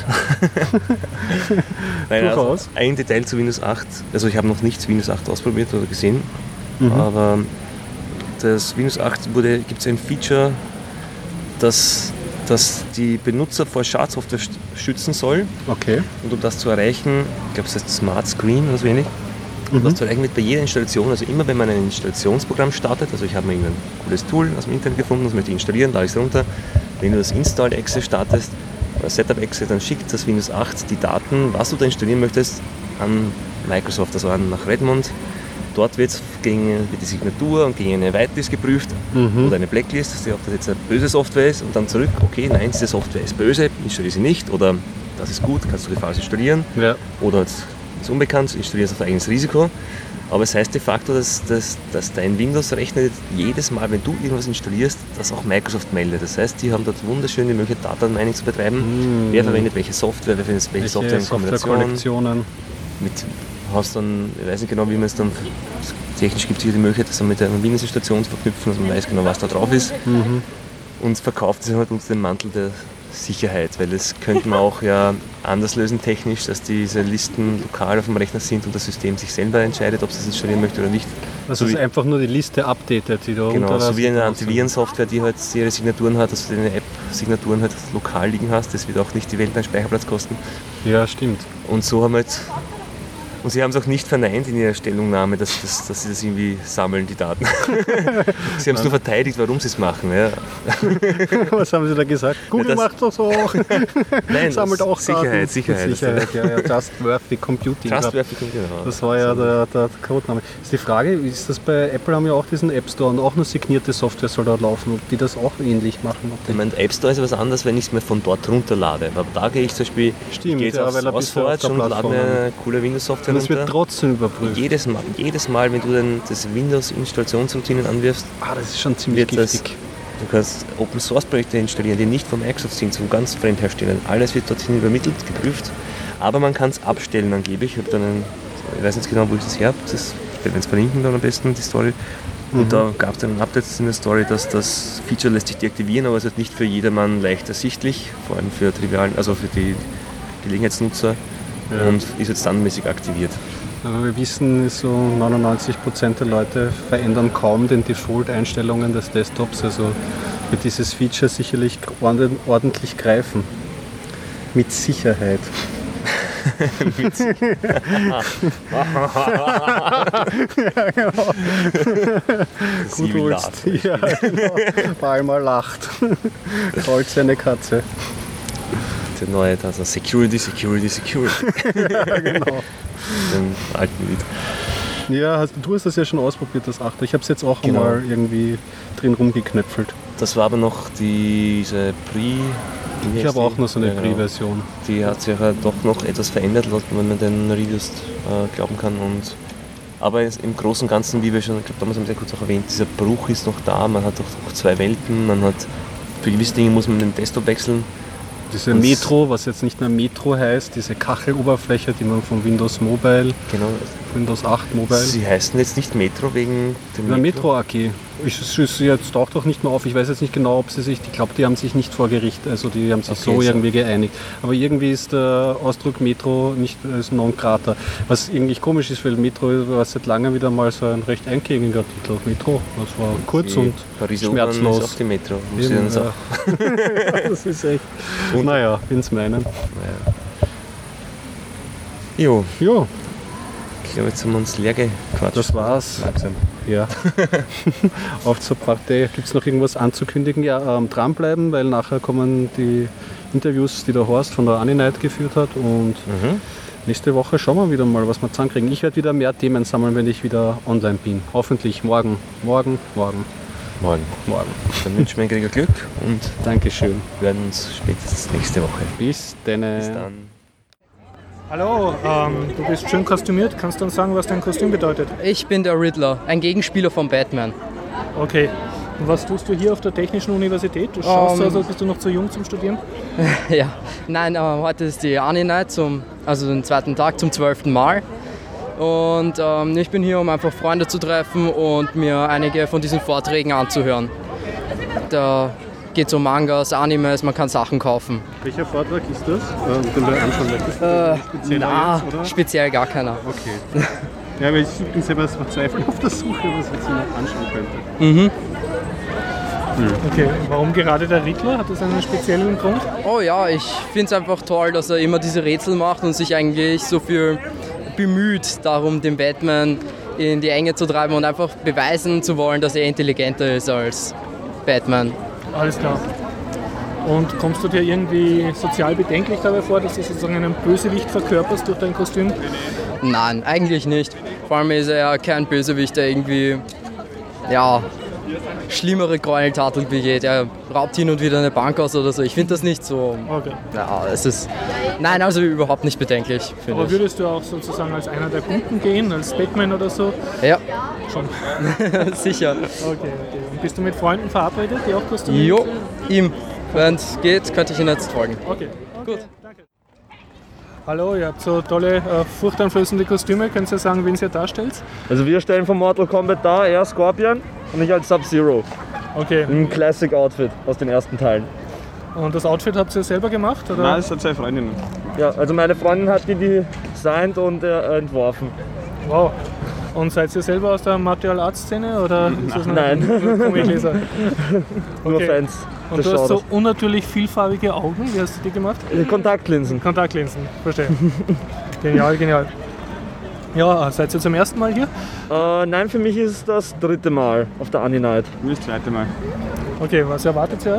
Nein, also ein Detail zu Windows acht, also ich habe noch nicht Windows acht ausprobiert oder gesehen, mhm. aber das Windows acht gibt es ein Feature, das, das die Benutzer vor Schadsoftware schützen soll. Okay. Und um das zu erreichen, ich glaube es heißt Smart Screen oder so ähnlich, um mhm. das zu erreichen wird bei jeder Installation, also immer wenn man ein Installationsprogramm startet, also ich habe mir ein cooles Tool aus dem Internet gefunden, das möchte ich installieren, lade ich es runter, wenn du das Install-Exe startest, oder Setup-Exe, dann schickt das Windows acht die Daten, was du da installieren möchtest, an Microsoft, also an nach Redmond. Dort wird gegen die Signatur und gegen eine Whitelist geprüft mhm. oder eine Blacklist, ob das jetzt eine böse Software ist und dann zurück, okay, nein, diese Software ist böse, installiere sie nicht oder das ist gut, kannst du die falsch installieren ja. oder es ist unbekannt, installiere es auf eigenes Risiko. Aber es heißt de facto, dass, dass, dass dein Windows-Rechner jedes Mal, wenn du irgendwas installierst, das auch Microsoft meldet. Das heißt, die haben dort wunderschön die Möglichkeit, Datenmining zu betreiben. Mm. Wer verwendet welche Software, wer verwendet welche, welche Software in Kombination. Mit hast dann, ich weiß nicht genau, wie man es dann, technisch gibt es hier die Möglichkeit, das mit einer Windows-Installation zu verknüpfen, dass man weiß genau, was da drauf ist. Mhm. Und verkauft es halt unter dem Mantel der Sicherheit, weil das könnte man auch ja anders lösen technisch, dass diese Listen lokal auf dem Rechner sind und das System sich selber entscheidet, ob es das installieren möchte oder nicht. Also so es ist einfach nur die Liste updatet, die da genau, so wie eine Antivirensoftware, die halt ihre Signaturen hat, dass du deine App-Signaturen halt lokal liegen hast, das wird auch nicht die Welt an Speicherplatz kosten. Ja, stimmt. Und so haben wir jetzt Und sie haben es auch nicht verneint in ihrer Stellungnahme, dass, dass, dass sie das irgendwie sammeln, die Daten. Sie haben es nur verteidigt, warum sie es machen. Ja. Was haben sie da gesagt? Google ja, das, macht das auch. Nein, sammelt auch Sicherheit, Daten. Sicherheit. Sicherheit, ja, ja. Trustworthy Computing. Trustworthy Computing, genau. Das war ja der, der Codename. Ist die Frage, ist das bei Apple haben ja auch diesen App Store und auch nur signierte Software soll da laufen, ob die das auch ähnlich machen. Ich meine, App Store ist was anderes, wenn ich es mir von dort runterlade. Aber da gehe ich zum Beispiel Stimmt, ich gehe ja, aufs SourceForge und lade mir coole Windows-Software runter. Das wird trotzdem überprüft. Jedes Mal, jedes Mal, wenn du dann das Windows-Installationsroutinen anwirfst, ah, das ist schon ziemlich giftig. Du kannst Open-Source-Projekte installieren, die nicht von Microsoft sind, so ganz Fremdherstellern. Alles wird dorthin übermittelt, geprüft, aber man kann es abstellen angeblich. Ich habe dann einen, ich weiß nicht genau, wo ich das her habe, das werden wir jetzt verlinken dann am besten, die Story. Und mhm. da gab es dann ein Update in der Story, dass das Feature lässt sich deaktivieren, aber es ist nicht für jedermann leicht ersichtlich, vor allem für trivialen, also für die Gelegenheitsnutzer, ja. Und ist jetzt standardmäßig aktiviert. Aber wir wissen, so neunundneunzig Prozent der Leute verändern kaum den Default-Einstellungen des Desktops. Also wird dieses Feature sicherlich ordentlich greifen. Mit Sicherheit. Mit Sicherheit. Ja, genau. Gut holst. Ja, genau. Palmer lacht. Krault seine Katze. Der neue, also Security, Security, Security. Ja, genau. Den alten Lied. Ja, hast, du hast das ja schon ausprobiert, das achter. Ich habe es jetzt auch genau. mal irgendwie drin rumgeknöpfelt. das war aber noch diese Pre... Ich habe auch noch so eine ja, Pre-Version. Die hat sich ja doch noch etwas verändert, wenn man den Reviews äh, glauben kann. Und aber im Großen und Ganzen, wie wir schon, ich glaube, damals haben wir sehr kurz auch erwähnt, dieser Bruch ist noch da. Man hat auch zwei Welten, man hat für gewisse Dinge muss man den Desktop wechseln. Diese Metro, was jetzt nicht mehr Metro heißt, diese Kacheloberfläche, die man von Windows Mobile, genau. Windows acht Mobile. Sie heißen jetzt nicht Metro wegen dem Na, Metro A G. Ich, ich, jetzt taucht doch nicht mehr auf. Ich weiß jetzt nicht genau, ob sie sich, ich glaube, die haben sich nicht vor Gericht, also die haben sich okay, so, so irgendwie geeinigt. Aber irgendwie ist der Ausdruck Metro nicht als non grata. Was irgendwie komisch ist, weil Metro war seit langem wieder mal so ein recht eingängiger Titel. Metro, das war kurz die und Pariser schmerzlos. Ist auf die Metro, muss Eben, ich dann sagen. Ja. Das ist echt. Und, naja, wenn's meinen. Naja. Jo. Jo. Ich glaube, jetzt haben wir uns leer gequatscht. Das war's. Langsam. Ja. Auf zur Party. Gibt es noch irgendwas anzukündigen? Ja, ähm, dranbleiben, weil nachher kommen die Interviews, die der Horst von der Aninight geführt hat. Und mhm. nächste Woche schauen wir wieder mal, was wir zusammenkriegen. Ich werde wieder mehr Themen sammeln, wenn ich wieder online bin. Hoffentlich morgen. Morgen, morgen. Morgen. Morgen. Dann wünsche ich mir Glück und Dankeschön. Wir werden uns spätestens nächste Woche. Bis dann. Bis dann. Hallo, ähm, du bist schön kostümiert. Kannst du uns sagen, was dein Kostüm bedeutet? Ich bin der Riddler, ein Gegenspieler von Batman. Okay. Und was tust du hier auf der Technischen Universität? Du schaust um, so aus, als bist du noch zu jung zum Studieren? Ja, nein, äh, heute ist die Aninight, zum, also den zweiten Tag zum zwölften Mal. Und ähm, ich bin hier, um einfach Freunde zu treffen und mir einige von diesen Vorträgen anzuhören. Da geht es um Mangas, Animes, man kann Sachen kaufen. Welcher Vortrag ist das, äh, den du anschauen möchtest? Äh, na, jetzt, oder? Speziell gar keiner. Okay. Ja, aber ich bin selber verzweifelt auf der Suche, was ich jetzt noch anschauen könnte. Mhm. Hm. Okay, warum gerade der Riddler? Hat das einen speziellen Grund? Oh ja, ich finde es einfach toll, dass er immer diese Rätsel macht und sich eigentlich so viel bemüht, darum den Batman in die Enge zu treiben und einfach beweisen zu wollen, dass er intelligenter ist als Batman. Alles klar. Und kommst du dir irgendwie sozial bedenklich dabei vor, dass du sozusagen einen Bösewicht verkörperst durch dein Kostüm? Nein, eigentlich nicht. Vor allem ist er ja kein Bösewicht, der irgendwie ja, schlimmere Gräueltaten begeht. Er raubt hin und wieder eine Bank aus oder so. Ich finde das nicht so. Okay. Ja, es ist. Nein, also überhaupt nicht bedenklich. Aber würdest du auch sozusagen als einer der Guten gehen, als Batman oder so? Ja. Schon. Sicher. Okay, okay. Und bist du mit Freunden verabredet, die auch kostümiert Jo, ihm. Wenn es geht, könnte ich Ihnen jetzt folgen. Okay. Okay. Gut. Danke. Hallo, ihr habt so tolle, äh, furchteinflößende Kostüme. Könnt ihr sagen, wen ihr darstellt? Also wir stellen von Mortal Kombat dar, er Scorpion und ich als Sub-Zero. Okay. Ein Classic-Outfit aus den ersten Teilen. Und das Outfit habt ihr selber gemacht? Oder? Nein, das hat zwei Freundinnen. Ja, also meine Freundin hat die designt und äh, entworfen. Wow. Und seid ihr selber aus der Martial Arts Szene oder ist das Nein. Nur Comic-Leser? Nur okay. Fans. Und du hast so unnatürlich vielfarbige Augen. Wie hast du die gemacht? Kontaktlinsen. Kontaktlinsen, verstehe. Genial, genial. Ja, seid ihr zum ersten Mal hier? Äh, nein, für mich ist es das dritte Mal auf der Aninight. Nur das zweite Mal. Okay, was erwartet ihr euch?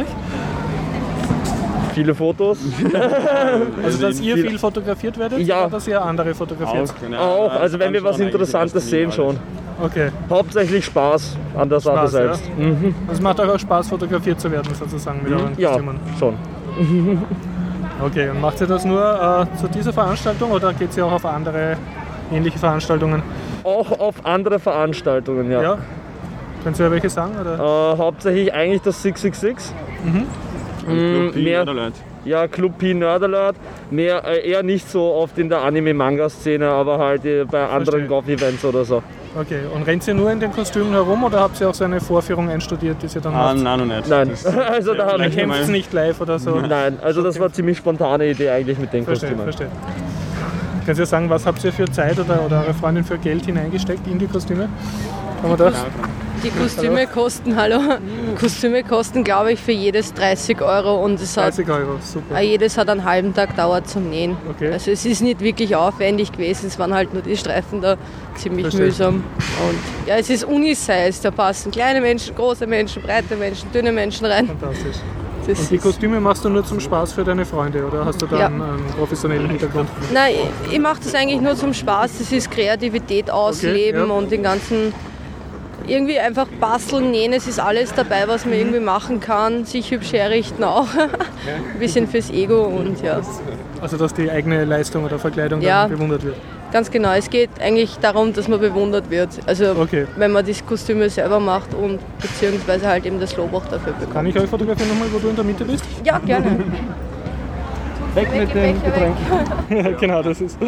Viele Fotos. Also, dass ihr viel fotografiert werdet ja. oder dass ihr andere fotografiert? Auch, genau. Auch. Also wenn wir was Interessantes sehen schon. Okay. Hauptsächlich Spaß an der Sache Spaß, selbst. Ja? Mhm. Es macht euch auch Spaß, fotografiert zu werden, sozusagen, mit euren ja, Kostümen? schon. Okay, und macht ihr das nur äh, zu dieser Veranstaltung oder geht ihr auch auf andere ähnliche Veranstaltungen? Auch auf andere Veranstaltungen, ja. Ja? Könnt ihr welche sagen? Oder? Äh, hauptsächlich eigentlich das sechs sechs sechs. Mhm. Club P mehr, Nerd Alert. Ja, Club P Nerd Alert. Mehr, äh, eher nicht so oft in der Anime-Manga-Szene, aber halt äh, bei anderen Golf-Events oder so. Okay, und rennt ihr nur in den Kostümen herum oder habt ihr auch so eine Vorführung einstudiert, die ihr dann ah, macht? Nein, noch nicht. Nein, also da haben wir kämpft es nicht live oder so? Nein, also das war eine ziemlich spontane Idee eigentlich mit den verstehe, Kostümen. Verstehe. Kannst du sagen, was habt ihr für Zeit oder, oder eure Freundin für Geld hineingesteckt in die Kostüme? Kann man das? Die Kostüme hallo? kosten, hallo, Kostüme kosten, glaube ich, für jedes dreißig Euro und es hat, dreißig Euro, super. Jedes hat einen halben Tag dauert zum Nähen. Okay. Also es ist nicht wirklich aufwendig gewesen, es waren halt nur die Streifen da ziemlich Verstehe. mühsam. Und ja, es ist Unisize, da passen kleine Menschen, große Menschen, breite Menschen, dünne Menschen rein. Fantastisch. Das und die Kostüme machst du nur zum Spaß für deine Freunde oder hast du da ja. einen, einen professionellen Hintergrund? Nein, ich, ich mache das eigentlich nur zum Spaß, das ist Kreativität ausleben okay, ja. und den ganzen... irgendwie einfach basteln, nähen, es ist alles dabei, was man irgendwie machen kann. Sich hübsch herrichten auch. Ein bisschen fürs Ego und ja. Also dass die eigene Leistung oder Verkleidung ja, dann bewundert wird? Ganz genau. Es geht eigentlich darum, dass man bewundert wird. Also okay. Wenn man die Kostüme selber macht und beziehungsweise halt eben das Lob auch dafür bekommt. Kann ich euch fotografieren nochmal, wo du in der Mitte bist? Ja, gerne. Weg mit den Getränken. Genau, das ist...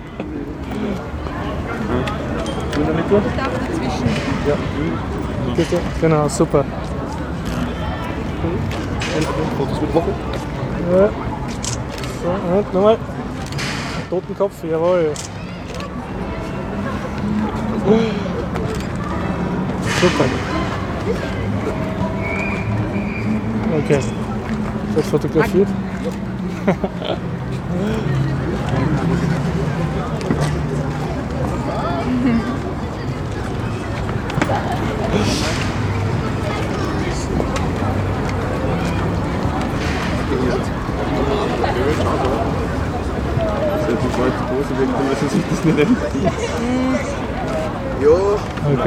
In der Mitte? Ich darf dazwischen. Ja. Bitte. Genau, super. Fotos mit Woche. Ja. So, und nochmal. Totenkopf, jawohl. Super. Okay. Wird fotografiert. Okay.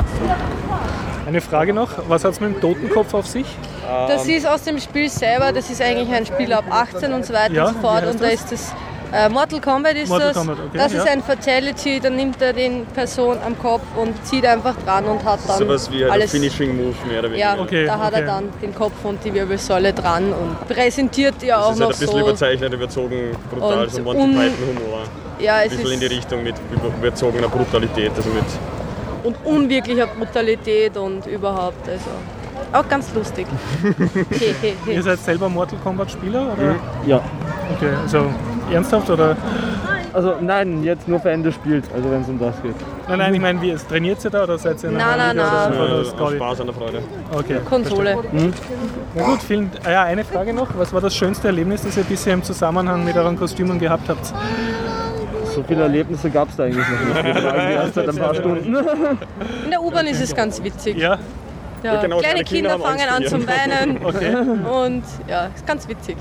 Eine Frage noch, was hat es mit dem Totenkopf auf sich? Das ist aus dem Spiel selber, das ist eigentlich ein Spiel ab achtzehn und so weiter ja, und so fort. Und da ist das äh, Mortal Kombat ist Mortal das. Kombat, okay, das ja. ist ein Fatality, dann nimmt er den Person am Kopf und zieht einfach dran und hat dann so was wie alles. Ein Finishing Move mehr oder weniger. Ja, okay, da hat okay. er dann den Kopf und die Wirbelsäule dran und präsentiert ja auch das ist noch halt ein bisschen so. überzeichnet, überzogen, brutal, so Monty Python-Humor. Ja, ein es bisschen ist in die Richtung mit überzogener Brutalität. Also mit und unwirklicher Brutalität und überhaupt. Also auch ganz lustig. he, he, he. Ihr seid selber Mortal Kombat Spieler? Oder? Ja. Okay, also ernsthaft oder? Also nein, jetzt nur für Ende spielt, also wenn es um das geht. Nein, nein, ich meine, wie trainiert ihr da oder seid ihr in einer Nein, nein, nein. nein. äh, Spaß an der Freude. Okay. Konsole. Hm. Na gut, vielen, äh, ja, eine Frage noch. Was war das schönste Erlebnis, das ihr bisher im Zusammenhang mit euren Kostümen gehabt habt? So viele Erlebnisse gab es da eigentlich noch nicht. Wir fragen erst seit ein paar Stunden. In der U-Bahn ist es ganz witzig. Ja. Ja, genau, kleine Kinder Kinder fangen an zum Weinen. Okay. Und ja, ist ganz witzig.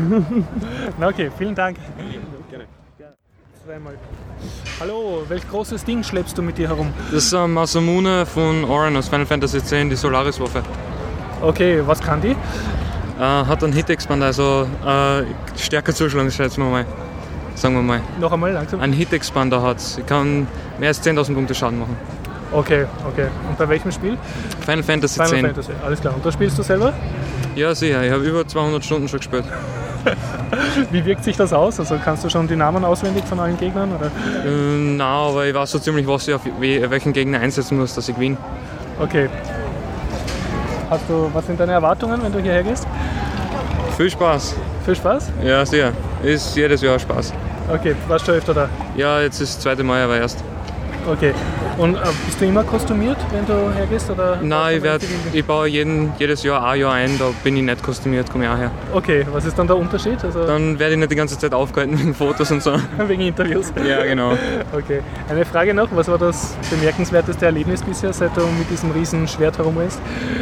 Na okay, vielen Dank. Gerne. Zweimal. Hallo, welch großes Ding schleppst du mit dir herum? Das ist ähm, Masamune von Auron aus Final Fantasy X, die Solaris-Waffe. Okay, was kann die? Äh, hat einen Hit-Expander, also äh, stärker zuschlagen, schätzen wir mal. Sagen wir mal. Noch einmal langsam. Ein Hit-Expander hat es. Ich kann mehr als zehntausend Punkte Schaden machen. Okay, okay. Und bei welchem Spiel? Final Fantasy Final zehn. Fantasy, alles klar. Und da spielst du selber? Ja, sicher. Ich habe über zweihundert Stunden schon gespielt. Wie wirkt sich das aus? Also kannst du schon die Namen auswendig von allen Gegnern? Oder? Äh, Nein, aber ich weiß so ziemlich, was ich auf welchen Gegner einsetzen muss, dass ich gewinne. Okay. Hast du, was sind deine Erwartungen, wenn du hierher gehst? Viel Spaß. Viel Spaß? Ja, sicher. Ist jedes Jahr Spaß. Okay, warst du öfter da? Ja, jetzt ist das zweite Mal aber erst. Okay. Und äh, bist du immer kostümiert, wenn du hergehst? Oder Nein, ich, werd, ich baue jeden, jedes Jahr ein Jahr ein, da bin ich nicht kostümiert, komme ich auch her. Okay, was ist dann der Unterschied? Also dann werde ich nicht die ganze Zeit aufgehalten wegen Fotos und so. Wegen Interviews? Ja, genau. Okay. Eine Frage noch, was war das bemerkenswerteste Erlebnis bisher, seit du mit diesem riesen Schwert herumrennst?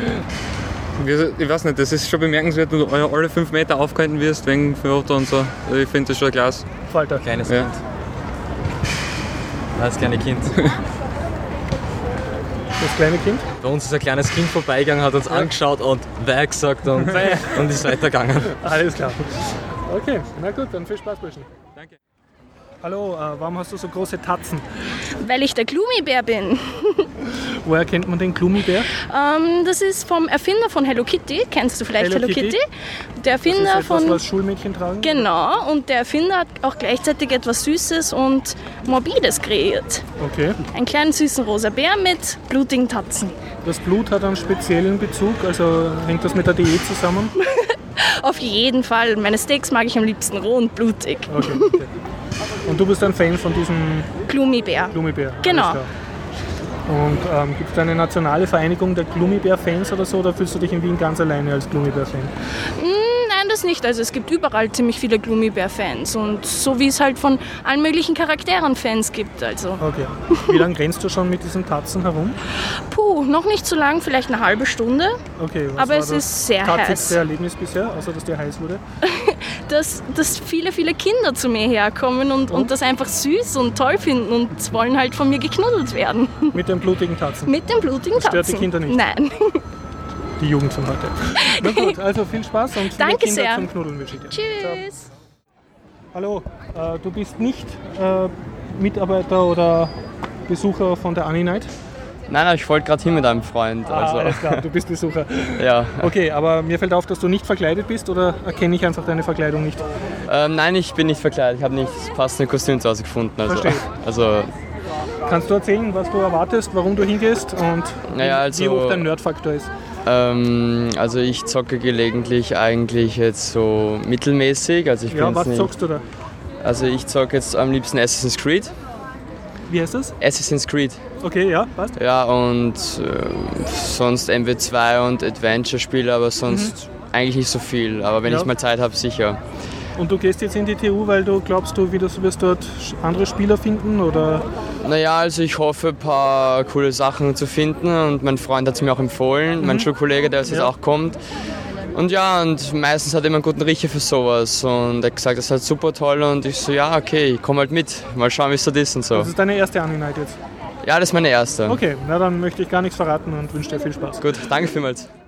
Ich weiß nicht, das ist schon bemerkenswert, wenn du alle fünf Meter aufgehalten wirst wegen Foto und so. Also ich finde das schon klasse. Falter. Kleines ja. Kind. Das kleine Kind. Das kleine Kind? Bei uns ist ein kleines Kind vorbeigegangen, hat uns ja. angeschaut und Weh gesagt und, und ist weitergegangen. Alles klar. Okay, na gut, dann viel Spaß, Burschen. Danke. Hallo, äh, warum hast du so große Tatzen? Weil ich der Gloomy-Bär bin. Woher kennt man den Gloomy-Bär? Ähm, das ist vom Erfinder von Hello Kitty. Kennst du vielleicht Hello, Hello Kitty? Kitty? Der Erfinder das ist etwas, von. was Schulmädchen tragen? Genau, und der Erfinder hat auch gleichzeitig etwas Süßes und Morbides kreiert. Okay. Einen kleinen süßen rosa Bär mit blutigen Tatzen. Das Blut hat einen speziellen Bezug, also hängt das mit der Diät zusammen? Auf jeden Fall. Meine Steaks mag ich am liebsten roh und blutig. Okay, okay. Und du bist ein Fan von diesem Gloomy-Bär. Gloomy-Bär. Genau. Und ähm, gibt es eine nationale Vereinigung der Gloomy-Bär-Fans oder so, oder fühlst du dich in Wien ganz alleine als Gloomy-Bär-Fan? Mm, nein, das nicht. Also es gibt überall ziemlich viele Glumibear-Fans und so wie es halt von allen möglichen Charakteren Fans gibt. Also. Okay. Wie lange rennst du schon mit diesen Tatzen herum? Puh, noch nicht so lang, vielleicht eine halbe Stunde. Okay, was aber war es das ist sehr heiß. tatzigste Erlebnis bisher, außer dass dir heiß wurde? dass, dass viele, viele Kinder zu mir herkommen und, und? und das einfach süß und toll finden und wollen halt von mir geknuddelt werden. Mit den blutigen Tatzen? Mit den blutigen das stört Tatzen. die Kinder nicht? Nein. Die Jugend von heute. Na gut, also viel Spaß und viele Danke Kinder sehr. zum Knuddeln wünsche ich dir. Tschüss. Ciao. Hallo, äh, du bist nicht äh, Mitarbeiter oder Besucher von der Ani-Night? Nein, nein, ich wollte gerade hin mit einem Freund. Ah, also. alles klar, du bist Besucher. Ja. Okay, aber mir fällt auf, dass du nicht verkleidet bist oder erkenne ich einfach deine Verkleidung nicht? Ähm, nein, ich bin nicht verkleidet. Ich habe nicht das passende Kostüm zu Hause gefunden. Also, Verstehe. Also, kannst du erzählen, was du erwartest, warum du hingehst und naja, also, wie hoch dein Nerdfaktor ist? Ähm, also ich zocke gelegentlich eigentlich jetzt so mittelmäßig. Also ich ja, was nicht, zockst du da? Also ich zocke jetzt am liebsten Assassin's Creed. Wie heißt das? Assassin's Creed. Okay, ja, passt. Ja, und äh, sonst M W zwei und Adventure-Spiele, aber sonst mhm. eigentlich nicht so viel. Aber wenn ja. ich mal Zeit habe, sicher. Und du gehst jetzt in die T U, weil du glaubst, du wirst dort andere Spieler finden, oder? Naja, also ich hoffe, ein paar coole Sachen zu finden und mein Freund hat es mir auch empfohlen, mhm. mein Schulkollege, der jetzt ja. auch kommt. Und ja, und meistens hat er immer einen guten Riecher für sowas und er hat gesagt, das ist halt super toll und ich so, ja, okay, ich komm halt mit, mal schauen, wie es das ist und so. Das ist deine erste Ani-Night jetzt? Ja, das ist meine erste. Okay, na dann möchte ich gar nichts verraten und wünsche dir viel Spaß. Gut, danke vielmals.